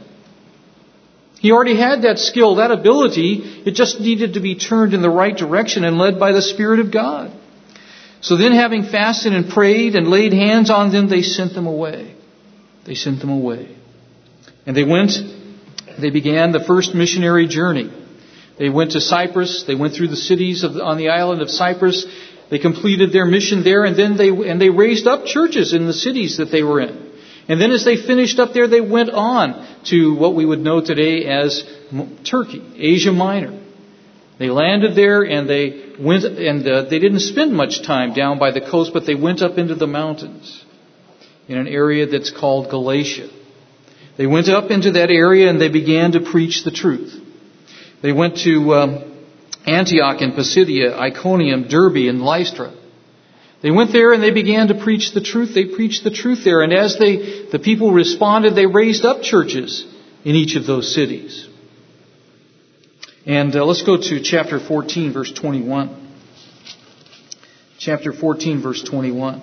He already had that skill, that ability. It just needed to be turned in the right direction and led by the Spirit of God. So then, having fasted and prayed and laid hands on them, they sent them away. They sent them away. And they went, they began the first missionary journey. They went to Cyprus. They went through the cities of, on the island of Cyprus. They completed their mission there, and then they and they raised up churches in the cities that they were in. And then as they finished up there, they went on to what we would know today as Turkey, Asia Minor. They landed there, and they went, and uh, they didn't spend much time down by the coast, but they went up into the mountains in an area that's called Galatia. They went up into that area, and they began to preach the truth. They went to um, Antioch and Pisidia, Iconium, Derbe, and Lystra. They went there and they began to preach the truth. They preached the truth there. And as they, the people responded, they raised up churches in each of those cities. And uh, let's go to chapter fourteen, verse twenty-one. Chapter fourteen, verse twenty-one.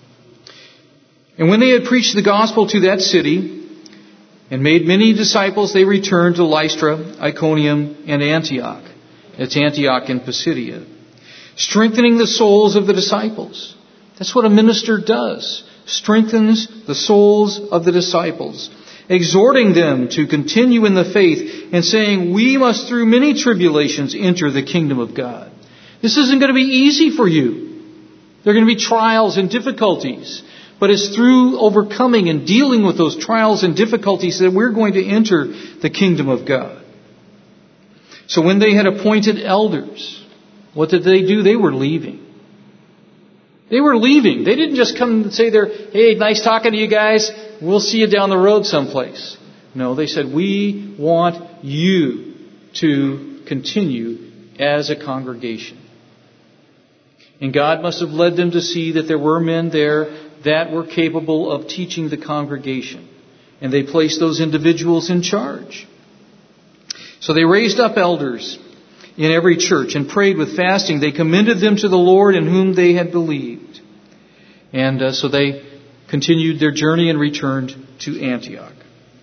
And when they had preached the gospel to that city and made many disciples, they returned to Lystra, Iconium, and Antioch. It's Antioch in Pisidia. Strengthening the souls of the disciples. That's what a minister does. Strengthens the souls of the disciples. Exhorting them to continue in the faith and saying, we must through many tribulations enter the kingdom of God. This isn't going to be easy for you. There are going to be trials and difficulties. But it's through overcoming and dealing with those trials and difficulties that we're going to enter the kingdom of God. So when they had appointed elders, what did they do? They were leaving. They were leaving. They didn't just come and say there, hey, nice talking to you guys. We'll see you down the road someplace. No, they said, we want you to continue as a congregation. And God must have led them to see that there were men there that were capable of teaching the congregation. And they placed those individuals in charge. So they raised up elders in every church and prayed with fasting. They commended them to the Lord in whom they had believed. And uh, so they continued their journey and returned to Antioch.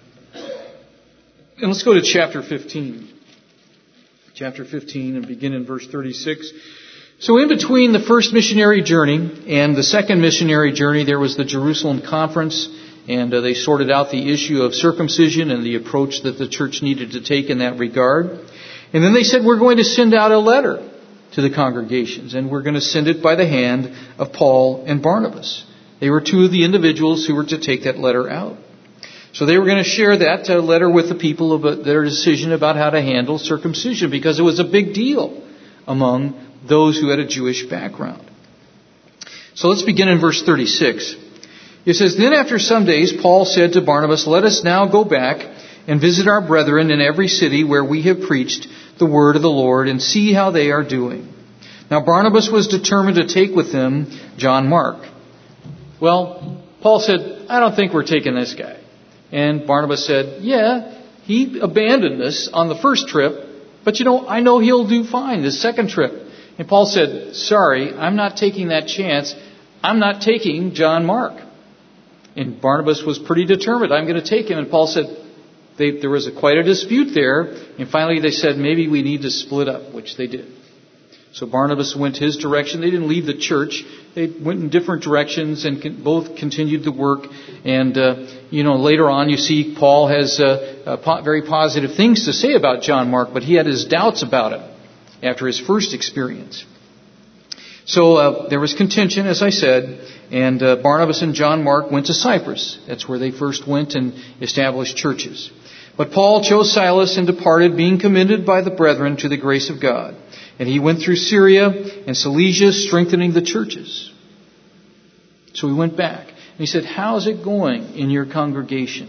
And let's go to chapter fifteen. Chapter fifteen and begin in verse thirty-six. So in between the first missionary journey and the second missionary journey, there was the Jerusalem conference, and uh, they sorted out the issue of circumcision and the approach that the church needed to take in that regard. And then they said, we're going to send out a letter to the congregations, and we're going to send it by the hand of Paul and Barnabas. They were two of the individuals who were to take that letter out. So they were going to share that uh, letter with the people about their decision about how to handle circumcision, because it was a big deal among those who had a Jewish background. So let's begin in verse thirty-six. It says, then after some days, Paul said to Barnabas, let us now go back and visit our brethren in every city where we have preached the word of the Lord and see how they are doing. Now Barnabas was determined to take with him John Mark. Well, Paul said, I don't think we're taking this guy. And Barnabas said, yeah, he abandoned us on the first trip, but you know, I know he'll do fine this second trip. And Paul said, sorry, I'm not taking that chance. I'm not taking John Mark. And Barnabas was pretty determined. I'm going to take him. And Paul said, they, there was a, quite a dispute there. And finally they said, maybe we need to split up, which they did. So Barnabas went his direction. They didn't leave the church. They went in different directions and con- both continued the work. And, uh, you know, later on you see Paul has uh, uh, po- very positive things to say about John Mark, but he had his doubts about him after his first experience. So uh, there was contention, as I said, and uh, Barnabas and John Mark went to Cyprus. That's where they first went and established churches. But Paul chose Silas and departed, being commended by the brethren to the grace of God. And he went through Syria and Cilicia, strengthening the churches. So he went back. And he said, how's it going in your congregation?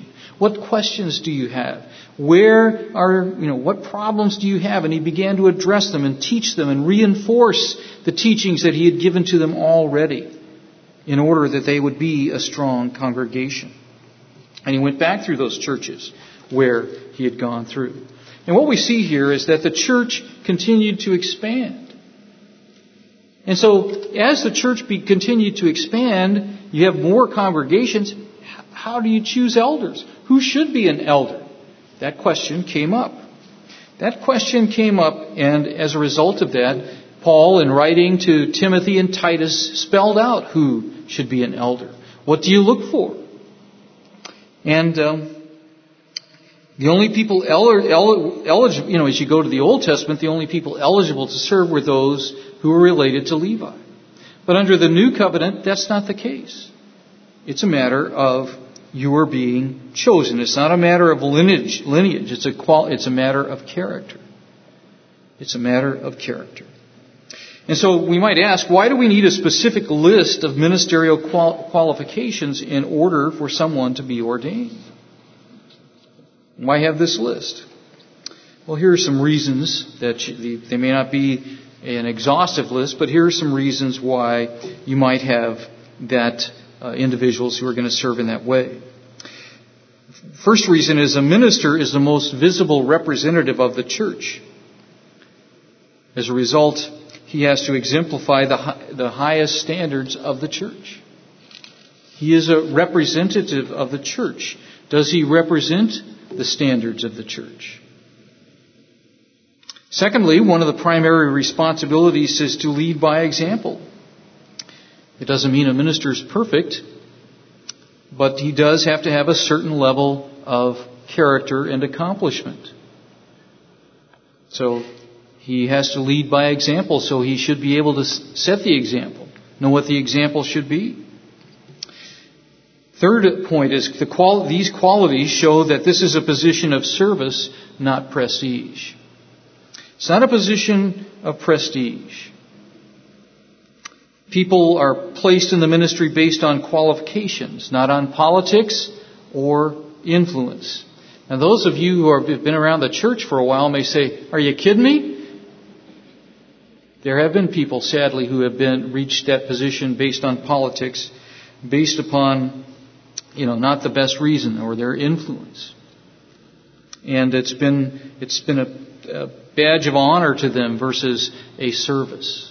What questions do you have? Where are, you know, what problems do you have? And he began to address them and teach them and reinforce the teachings that he had given to them already in order that they would be a strong congregation. And he went back through those churches where he had gone through. And what we see here is that the church continued to expand. And so as the church be, continued to expand, you have more congregations. How do you choose elders? Who should be an elder? That question came up. That question came up, and as a result of that, Paul, in writing to Timothy and Titus, spelled out who should be an elder. What do you look for? And um, the only people eligible, el- you know, as you go to the Old Testament, the only people eligible to serve were those who were related to Levi. But under the New Covenant, that's not the case. It's a matter of you are being chosen. It's not a matter of lineage. Lineage. It's a qual- It's a matter of character. It's a matter of character. And so we might ask, why do we need a specific list of ministerial qual- qualifications in order for someone to be ordained? Why have this list? Well, here are some reasons that you, they may not be an exhaustive list, but here are some reasons why you might have that uh, individuals who are going to serve in that way. First reason is a minister is the most visible representative of the church. As a result, he has to exemplify the, the highest standards of the church. He is a representative of the church. Does he represent the standards of the church? Secondly, one of the primary responsibilities is to lead by example. It doesn't mean a minister is perfect, but he does have to have a certain level of character and accomplishment. So he has to lead by example, so he should be able to set the example, know what the example should be. Third point is the qual- these qualities show that this is a position of service, not prestige. It's not a position of prestige. People are placed in the ministry based on qualifications, not on politics or influence. Now, those of you who have been around the church for a while may say, "Are you kidding me?" There have been people, sadly, who have been reached that position based on politics, based upon, you know, not the best reason or their influence. And it's been it's been a, a badge of honor to them versus a service.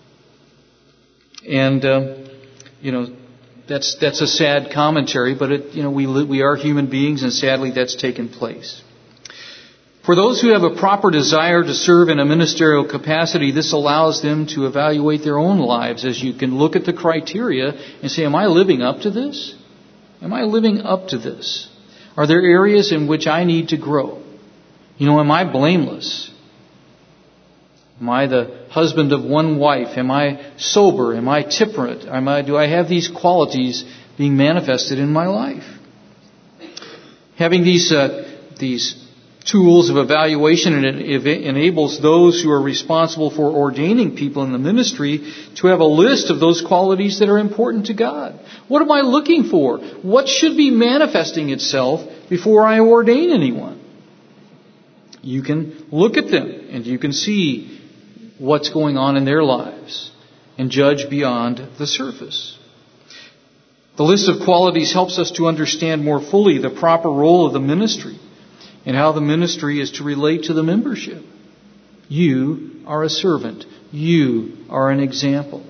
And uh, you know, that's that's a sad commentary, but it, you know, we live, we are human beings, and sadly, that's taken place. For those who have a proper desire to serve in a ministerial capacity, this allows them to evaluate their own lives, as you can look at the criteria and say, "Am I living up to this? Am I living up to this? Are there areas in which I need to grow? You know, am I blameless? Am I the husband of one wife? Am I sober? Am I temperate? Am I, do I have these qualities being manifested in my life?" Having these uh, these tools of evaluation, and it enables those who are responsible for ordaining people in the ministry to have a list of those qualities that are important to God. What am I looking for? What should be manifesting itself before I ordain anyone? You can look at them and you can see what's going on in their lives and judge beyond the surface. The list of qualities helps us to understand more fully the proper role of the ministry and how the ministry is to relate to the membership. You are a servant. You are an example.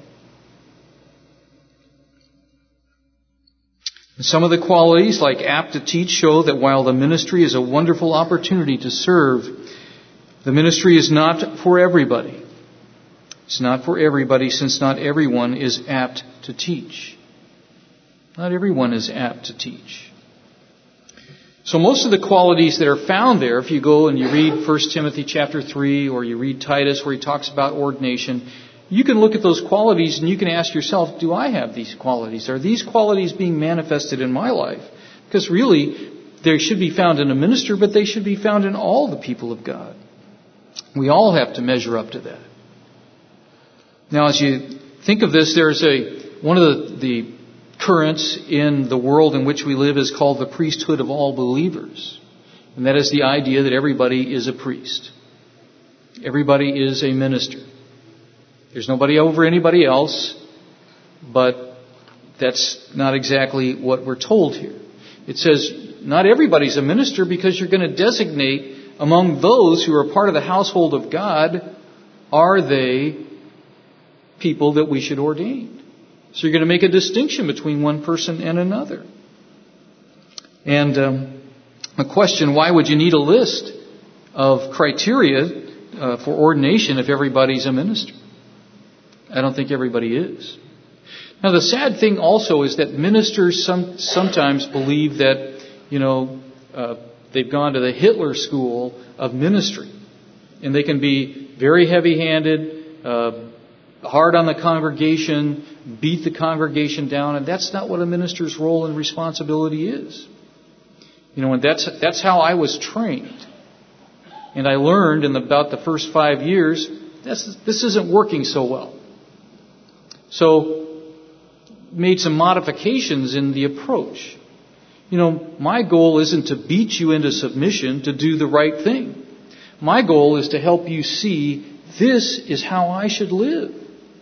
And some of the qualities, like apt to teach, show that while the ministry is a wonderful opportunity to serve, the ministry is not for everybody. It's not for everybody, since not everyone is apt to teach. Not everyone is apt to teach. So most of the qualities that are found there, if you go and you read First Timothy chapter three, or you read Titus where he talks about ordination, you can look at those qualities and you can ask yourself, do I have these qualities? Are these qualities being manifested in my life? Because really, they should be found in a minister, but they should be found in all the people of God. We all have to measure up to that. Now, as you think of this, there's a one of the, the currents in the world in which we live is called the priesthood of all believers. And that is the idea that everybody is a priest. Everybody is a minister. There's nobody over anybody else, but that's not exactly what we're told here. It says not everybody's a minister because you're going to designate among those who are part of the household of God, are they people that we should ordain? So you're going to make a distinction between one person and another. And um, a question, why would you need a list of criteria uh, for ordination if everybody's a minister? I don't think everybody is. Now the sad thing also is that ministers some, sometimes believe that, you know, uh, they've gone to the Hitler school of ministry. And they can be very heavy-handed, uh, hard on the congregation, beat the congregation down. And that's not what a minister's role and responsibility is. You know, and that's that's how I was trained. And I learned in about the first five years, this, this isn't working so well. So, made some modifications in the approach. You know, my goal isn't to beat you into submission to do the right thing. My goal is to help you see this is how I should live.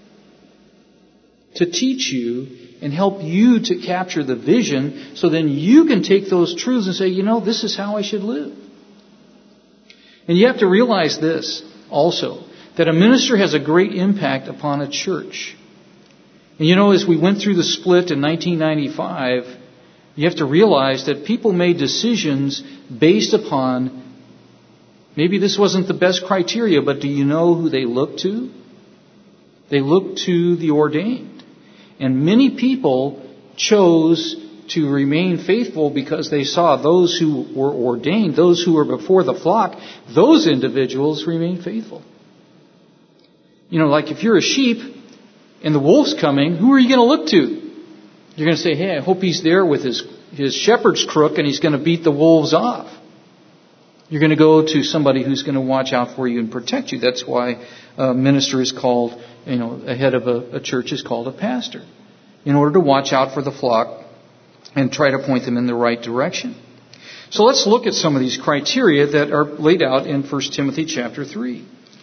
To teach you and help you to capture the vision so then you can take those truths and say, you know, this is how I should live. And you have to realize this also, that a minister has a great impact upon a church. And you know, as we went through the split in nineteen ninety-five, you have to realize that people made decisions based upon, maybe this wasn't the best criteria, but do you know who they looked to? They looked to the ordained. And many people chose to remain faithful because they saw those who were ordained, those who were before the flock, those individuals remained faithful. You know, like if you're a sheep and the wolf's coming, who are you going to look to? You're going to say, hey, I hope he's there with his, his shepherd's crook and he's going to beat the wolves off. You're going to go to somebody who's going to watch out for you and protect you. That's why a minister is called, you know, a head of a, a church is called a pastor. In order to watch out for the flock and try to point them in the right direction. So let's look at some of these criteria that are laid out in First Timothy chapter three.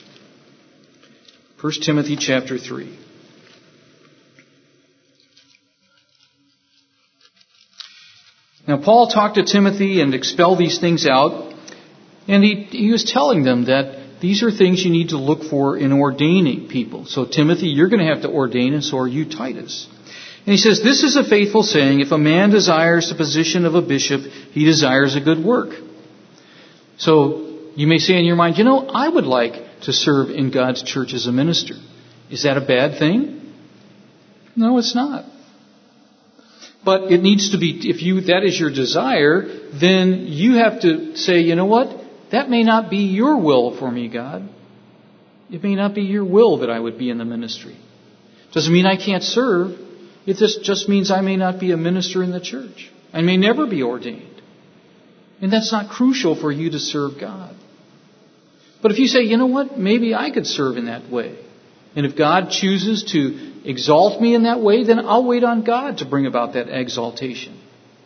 First Timothy chapter three. Now, Paul talked to Timothy and expelled these things out, and he, he was telling them that these are things you need to look for in ordaining people. So, Timothy, you're going to have to ordain, and so are you, Titus. And he says, this is a faithful saying, if a man desires the position of a bishop, he desires a good work. So, you may say in your mind, you know, I would like to serve in God's church as a minister. Is that a bad thing? No, it's not. But it needs to be, if you that is your desire, then you have to say, you know what? That may not be your will for me, God. It may not be your will that I would be in the ministry. Doesn't mean I can't serve. It just, just means I may not be a minister in the church. I may never be ordained. And that's not crucial for you to serve God. But if you say, you know what? Maybe I could serve in that way. And if God chooses to exalt me in that way, then I'll wait on God to bring about that exaltation.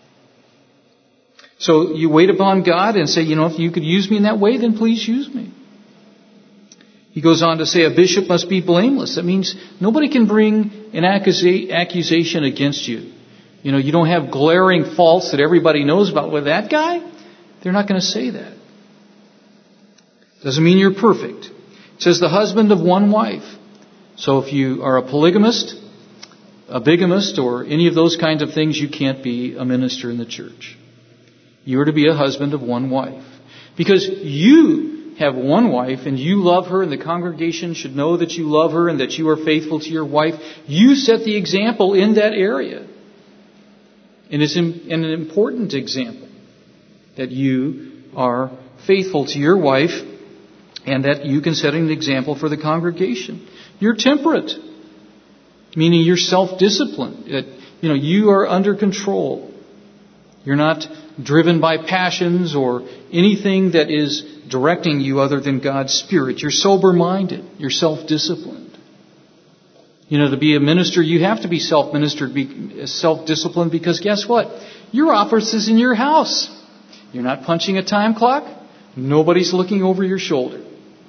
So you wait upon God and say, you know, if you could use me in that way, then please use me. He goes on to say a bishop must be blameless. That means nobody can bring an accusa- accusation against you. You know, you don't have glaring faults that everybody knows about. With that guy, they're not going to say that. Doesn't mean you're perfect. It says the husband of one wife. So if you are a polygamist, a bigamist, or any of those kinds of things, you can't be a minister in the church. You are to be a husband of one wife. Because you have one wife and you love her, and the congregation should know that you love her and that you are faithful to your wife. You set the example in that area. And it's an important example that you are faithful to your wife and that you can set an example for the congregation. You're temperate, meaning you're self-disciplined. You know, you are under control. You're not driven by passions or anything that is directing you other than God's Spirit. You're sober-minded. You're self-disciplined. You know, to be a minister, you have to be self-ministered, be self-disciplined, because guess what? Your office is in your house. You're not punching a time clock. Nobody's looking over your shoulder.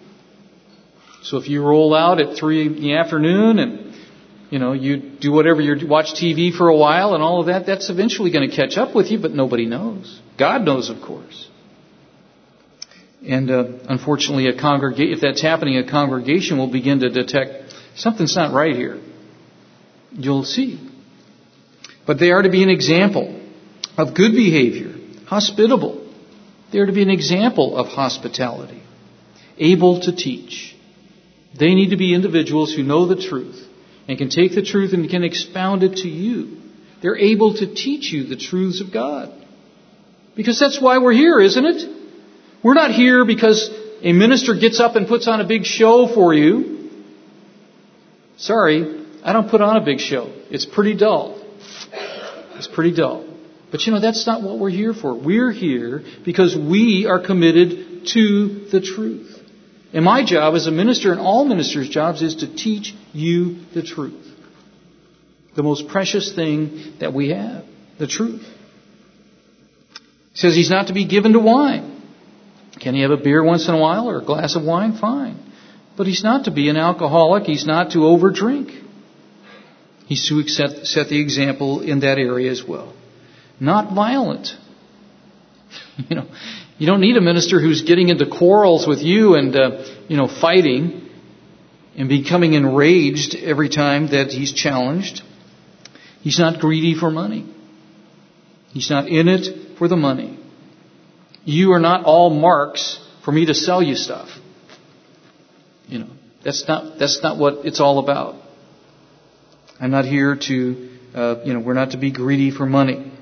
So if you roll out at three in the afternoon and, you know, you do whatever, you watch T V for a while and all of that, that's eventually going to catch up with you, but nobody knows. God knows, of course. And uh, unfortunately, a congrega- if that's happening, a congregation will begin to detect something's not right here. You'll see. But they are to be an example of good behavior, hospitable. They are to be an example of hospitality, able to teach. They need to be individuals who know the truth and can take the truth and can expound it to you. They're able to teach you the truths of God. Because that's why we're here, isn't it? We're not here because a minister gets up and puts on a big show for you. Sorry, I don't put on a big show. It's pretty dull. It's pretty dull. But you know, that's not what we're here for. We're here because we are committed to the truth. And my job as a minister, and all ministers' jobs, is to teach you the truth. The most precious thing that we have. The truth. He says he's not to be given to wine. Can he have a beer once in a while or a glass of wine? Fine. But he's not to be an alcoholic. He's not to overdrink. He's to set, set the example in that area as well. Not violent. You know, you don't need a minister who's getting into quarrels with you and, uh, you know, fighting and becoming enraged every time that he's challenged. He's not greedy for money. He's not in it for the money. You are not all marks for me to sell you stuff. You know, that's not that's not what it's all about. I'm not here to, uh, you know, we're not to be greedy for money.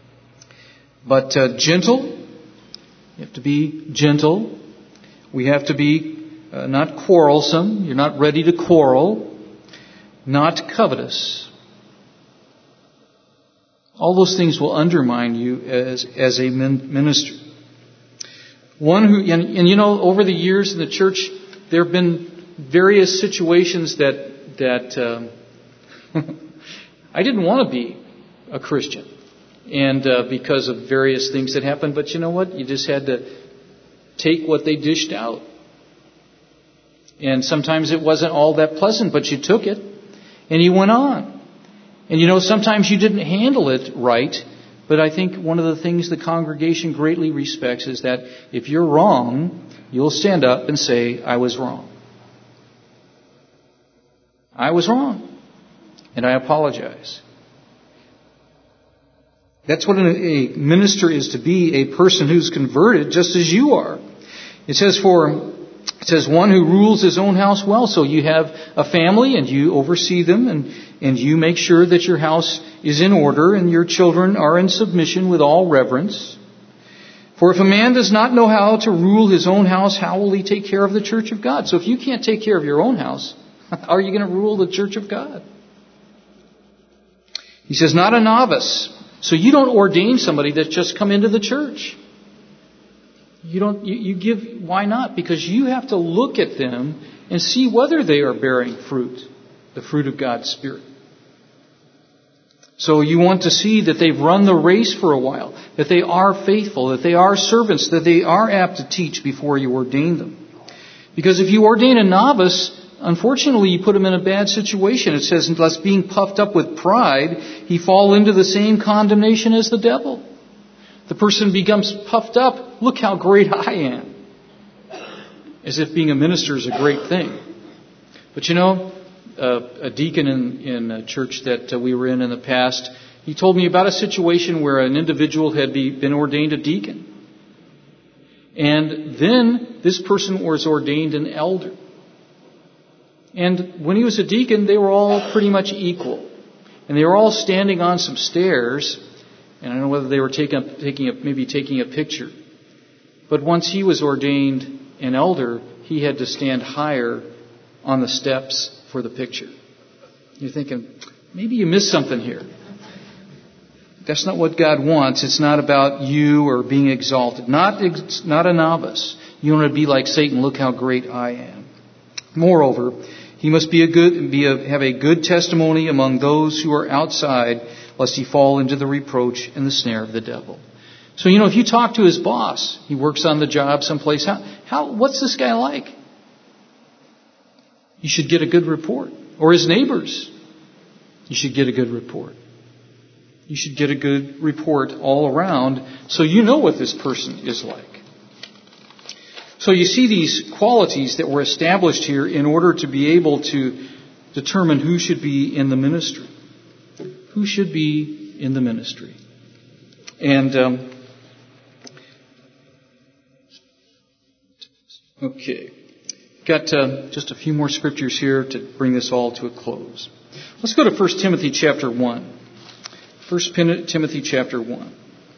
But uh, gentle. You have to be gentle. We have to be uh, not quarrelsome. You're not ready to quarrel. Not covetous. All those things will undermine you as as a minister. One who, and, and you know, over the years in the church, there have been various situations that that um, I didn't want to be a Christian, and uh, because of various things that happened. But you know what? You just had to take what they dished out, and sometimes it wasn't all that pleasant, but you took it, and you went on. And you know, sometimes you didn't handle it right. But I think one of the things the congregation greatly respects is that if you're wrong, you'll stand up and say, I was wrong. I was wrong. And I apologize. That's what a minister is to be, a person who's converted just as you are. It says for, it says one who rules his own house well. So you have a family and you oversee them and, and you make sure that your house is in order and your children are in submission with all reverence. For if a man does not know how to rule his own house, how will he take care of the church of God? So if you can't take care of your own house, how are you going to rule the church of God? He says, not a novice. So you don't ordain somebody that's just come into the church. You don't, you, you give, why not? Because you have to look at them and see whether they are bearing fruit, the fruit of God's Spirit. So you want to see that they've run the race for a while, that they are faithful, that they are servants, that they are apt to teach before you ordain them. Because if you ordain a novice, unfortunately you put him in a bad situation. It says, unless being puffed up with pride, he fall into the same condemnation as the devil. The person becomes puffed up. Look how great I am. As if being a minister is a great thing. But you know, uh, a deacon in, in a church that uh, we were in in the past, he told me about a situation where an individual had be, been ordained a deacon. And then this person was ordained an elder. And when he was a deacon, they were all pretty much equal. And they were all standing on some stairs. And I don't know whether they were taking a, taking a, maybe taking a picture. But once he was ordained an elder, he had to stand higher on the steps for the picture. You're thinking, maybe you missed something here. That's not what God wants. It's not about you or being exalted. Not, not a novice. You want to be like Satan. Look how great I am. Moreover, he must be a good, be a, have a good testimony among those who are outside, lest he fall into the reproach and the snare of the devil. So, you know, if you talk to his boss, he works on the job someplace, how, how, what's this guy like? You should get a good report. Or his neighbors, you should get a good report. You should get a good report all around so you know what this person is like. So you see these qualities that were established here in order to be able to determine who should be in the ministry. Who should be in the ministry. And, um, okay. Got uh, just a few more scriptures here to bring this all to a close. Let's go to First Timothy chapter one. First Timothy chapter one.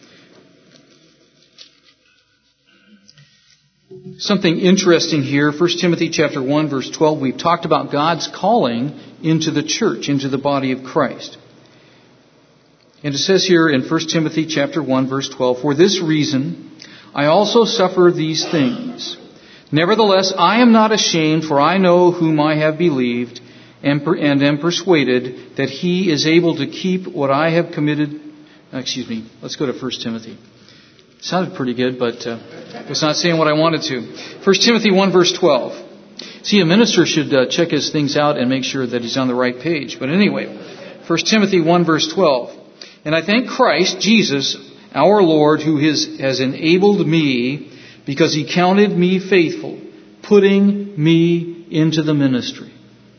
Something interesting here. First Timothy chapter one, verse twelve. We've talked about God's calling into the church, into the body of Christ. And it says here in First Timothy chapter one, verse twelve, "For this reason I also suffer these things. Nevertheless, I am not ashamed, for I know whom I have believed, and, per, and am persuaded that he is able to keep what I have committed." Excuse me. Let's go to First Timothy. Sounded pretty good, but uh, it's not saying what I wanted to. First Timothy one, verse twelve. See, a minister should uh, check his things out and make sure that he's on the right page. But anyway, First Timothy one, verse twelve. "And I thank Christ Jesus, our Lord, who has, has enabled me, because he counted me faithful, putting me into the ministry."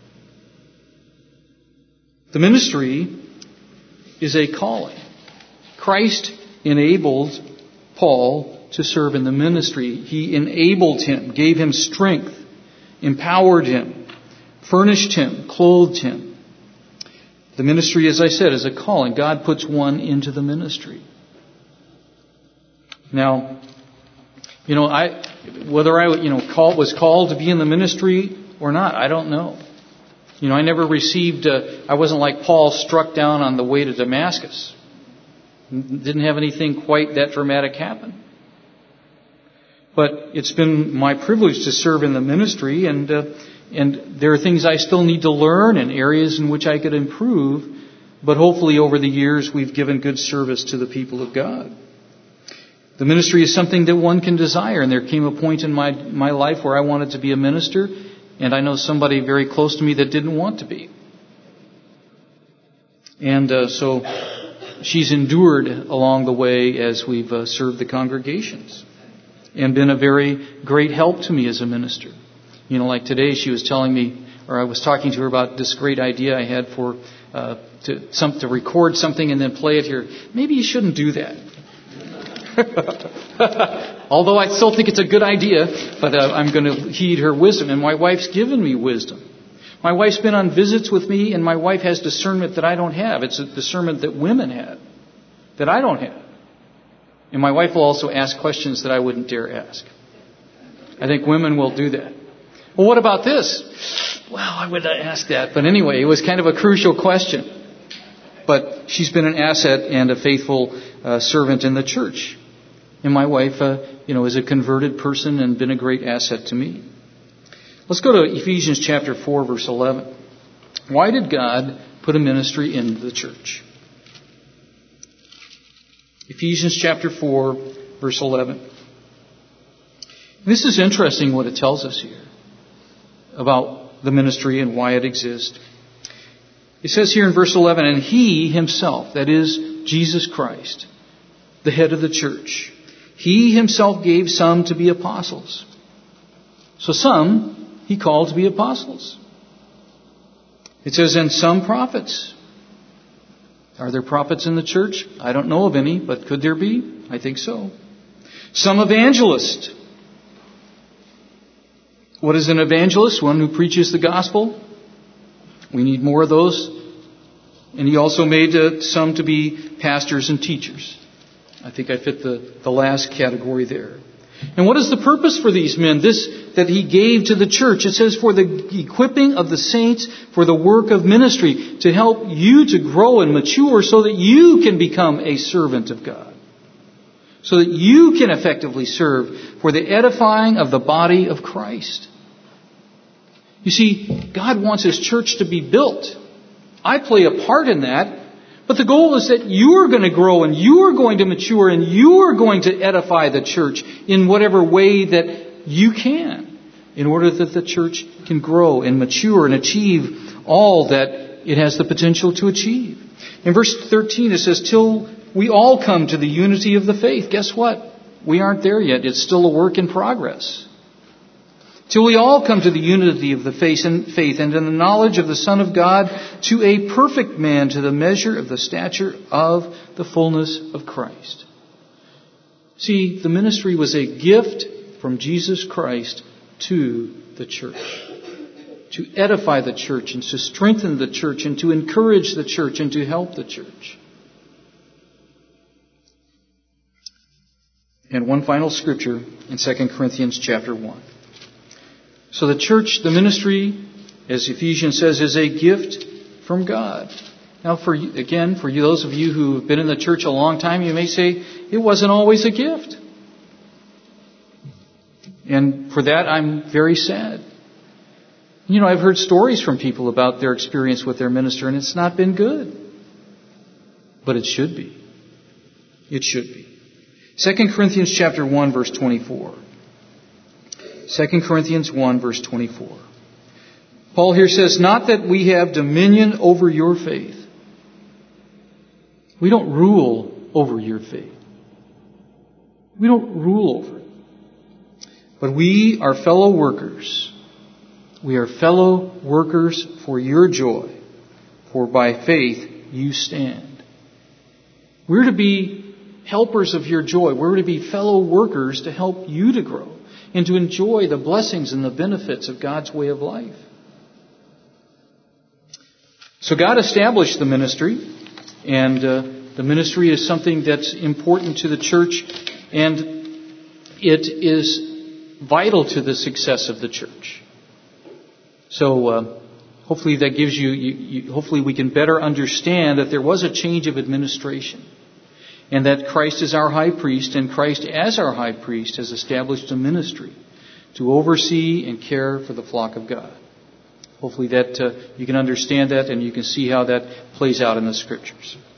The ministry is a calling. Christ enabled Paul to serve in the ministry. He enabled him, gave him strength, empowered him, furnished him, clothed him. The ministry, as I said, is a calling. God puts one into the ministry. Now, you know, I whether I you know call, was called to be in the ministry or not, I don't know. You know, I never received. A, I wasn't like Paul, struck down on the way to Damascus. Didn't have anything quite that dramatic happen. But it's been my privilege to serve in the ministry, and uh, and there are things I still need to learn and areas in which I could improve. But hopefully, over the years, we've given good service to the people of God. The ministry is something that one can desire, and there came a point in my my life where I wanted to be a minister, and I know somebody very close to me that didn't want to be. And uh, so she's endured along the way as we've uh, served the congregations and been a very great help to me as a minister. You know, like today she was telling me, or I was talking to her about this great idea I had for uh, to, some, to record something and then play it here. Maybe you shouldn't do that. Although I still think it's a good idea, but uh, I'm going to heed her wisdom. And my wife's given me wisdom. My wife's been on visits with me, and my wife has discernment that I don't have. It's a discernment that women have, that I don't have. And my wife will also ask questions that I wouldn't dare ask. I think women will do that. Well, what about this? Well, I would ask that. But anyway, it was kind of a crucial question. But she's been an asset and a faithful uh, servant in the church. And my wife, uh, you know, is a converted person and been a great asset to me. Let's go to Ephesians chapter four, verse eleven. Why did God put a ministry in the church? Ephesians chapter four, verse eleven. This is interesting what it tells us here about the ministry and why it exists. It says here in verse eleven, "And he himself," that is Jesus Christ, the head of the church, he himself gave some to be apostles. So some he called to be apostles. It says, "And some prophets." Are there prophets in the church? I don't know of any, but could there be? I think so. "Some evangelists." What is an evangelist? One who preaches the gospel. We need more of those. And he also made uh, some to be pastors and teachers. I think I fit the, the last category there. And what is the purpose for these men? This that he gave to the church. It says, for the equipping of the saints for the work of ministry, to help you to grow and mature so that you can become a servant of God. So that you can effectively serve for the edifying of the body of Christ. You see, God wants His church to be built. I play a part in that. But the goal is that you are going to grow and you are going to mature and you are going to edify the church in whatever way that you can, in order that the church can grow and mature and achieve all that it has the potential to achieve. In verse thirteen it says, till we all come to the unity of the faith. Guess what? We aren't there yet. It's still a work in progress. Till we all come to the unity of the faith and faith and in the knowledge of the Son of God, to a perfect man, to the measure of the stature of the fullness of Christ. See, the ministry was a gift from Jesus Christ to the church. To edify the church and to strengthen the church and to encourage the church and to help the church. And one final scripture in Second Corinthians chapter one. So the church, the ministry, as Ephesians says, is a gift from God. Now, for you, again, for you, those of you who have been in the church a long time, you may say, it wasn't always a gift. And for that, I'm very sad. You know, I've heard stories from people about their experience with their minister, and it's not been good. But it should be. It should be. Second Corinthians chapter one, verse twenty-four. Second Corinthians one, verse twenty-four. Paul here says, not that we have dominion over your faith. We don't rule over your faith. We don't rule over it. But we are fellow workers. We are fellow workers for your joy, for by faith you stand. We're to be helpers of your joy. We're to be fellow workers to help you to grow and to enjoy the blessings and the benefits of God's way of life. So God established the ministry, and uh, the ministry is something that's important to the church, and it is vital to the success of the church. So uh, hopefully that gives you, you, you, hopefully we can better understand that there was a change of administration. And that Christ is our high priest, and Christ as our high priest has established a ministry to oversee and care for the flock of God. Hopefully that uh, you can understand that and you can see how that plays out in the Scriptures.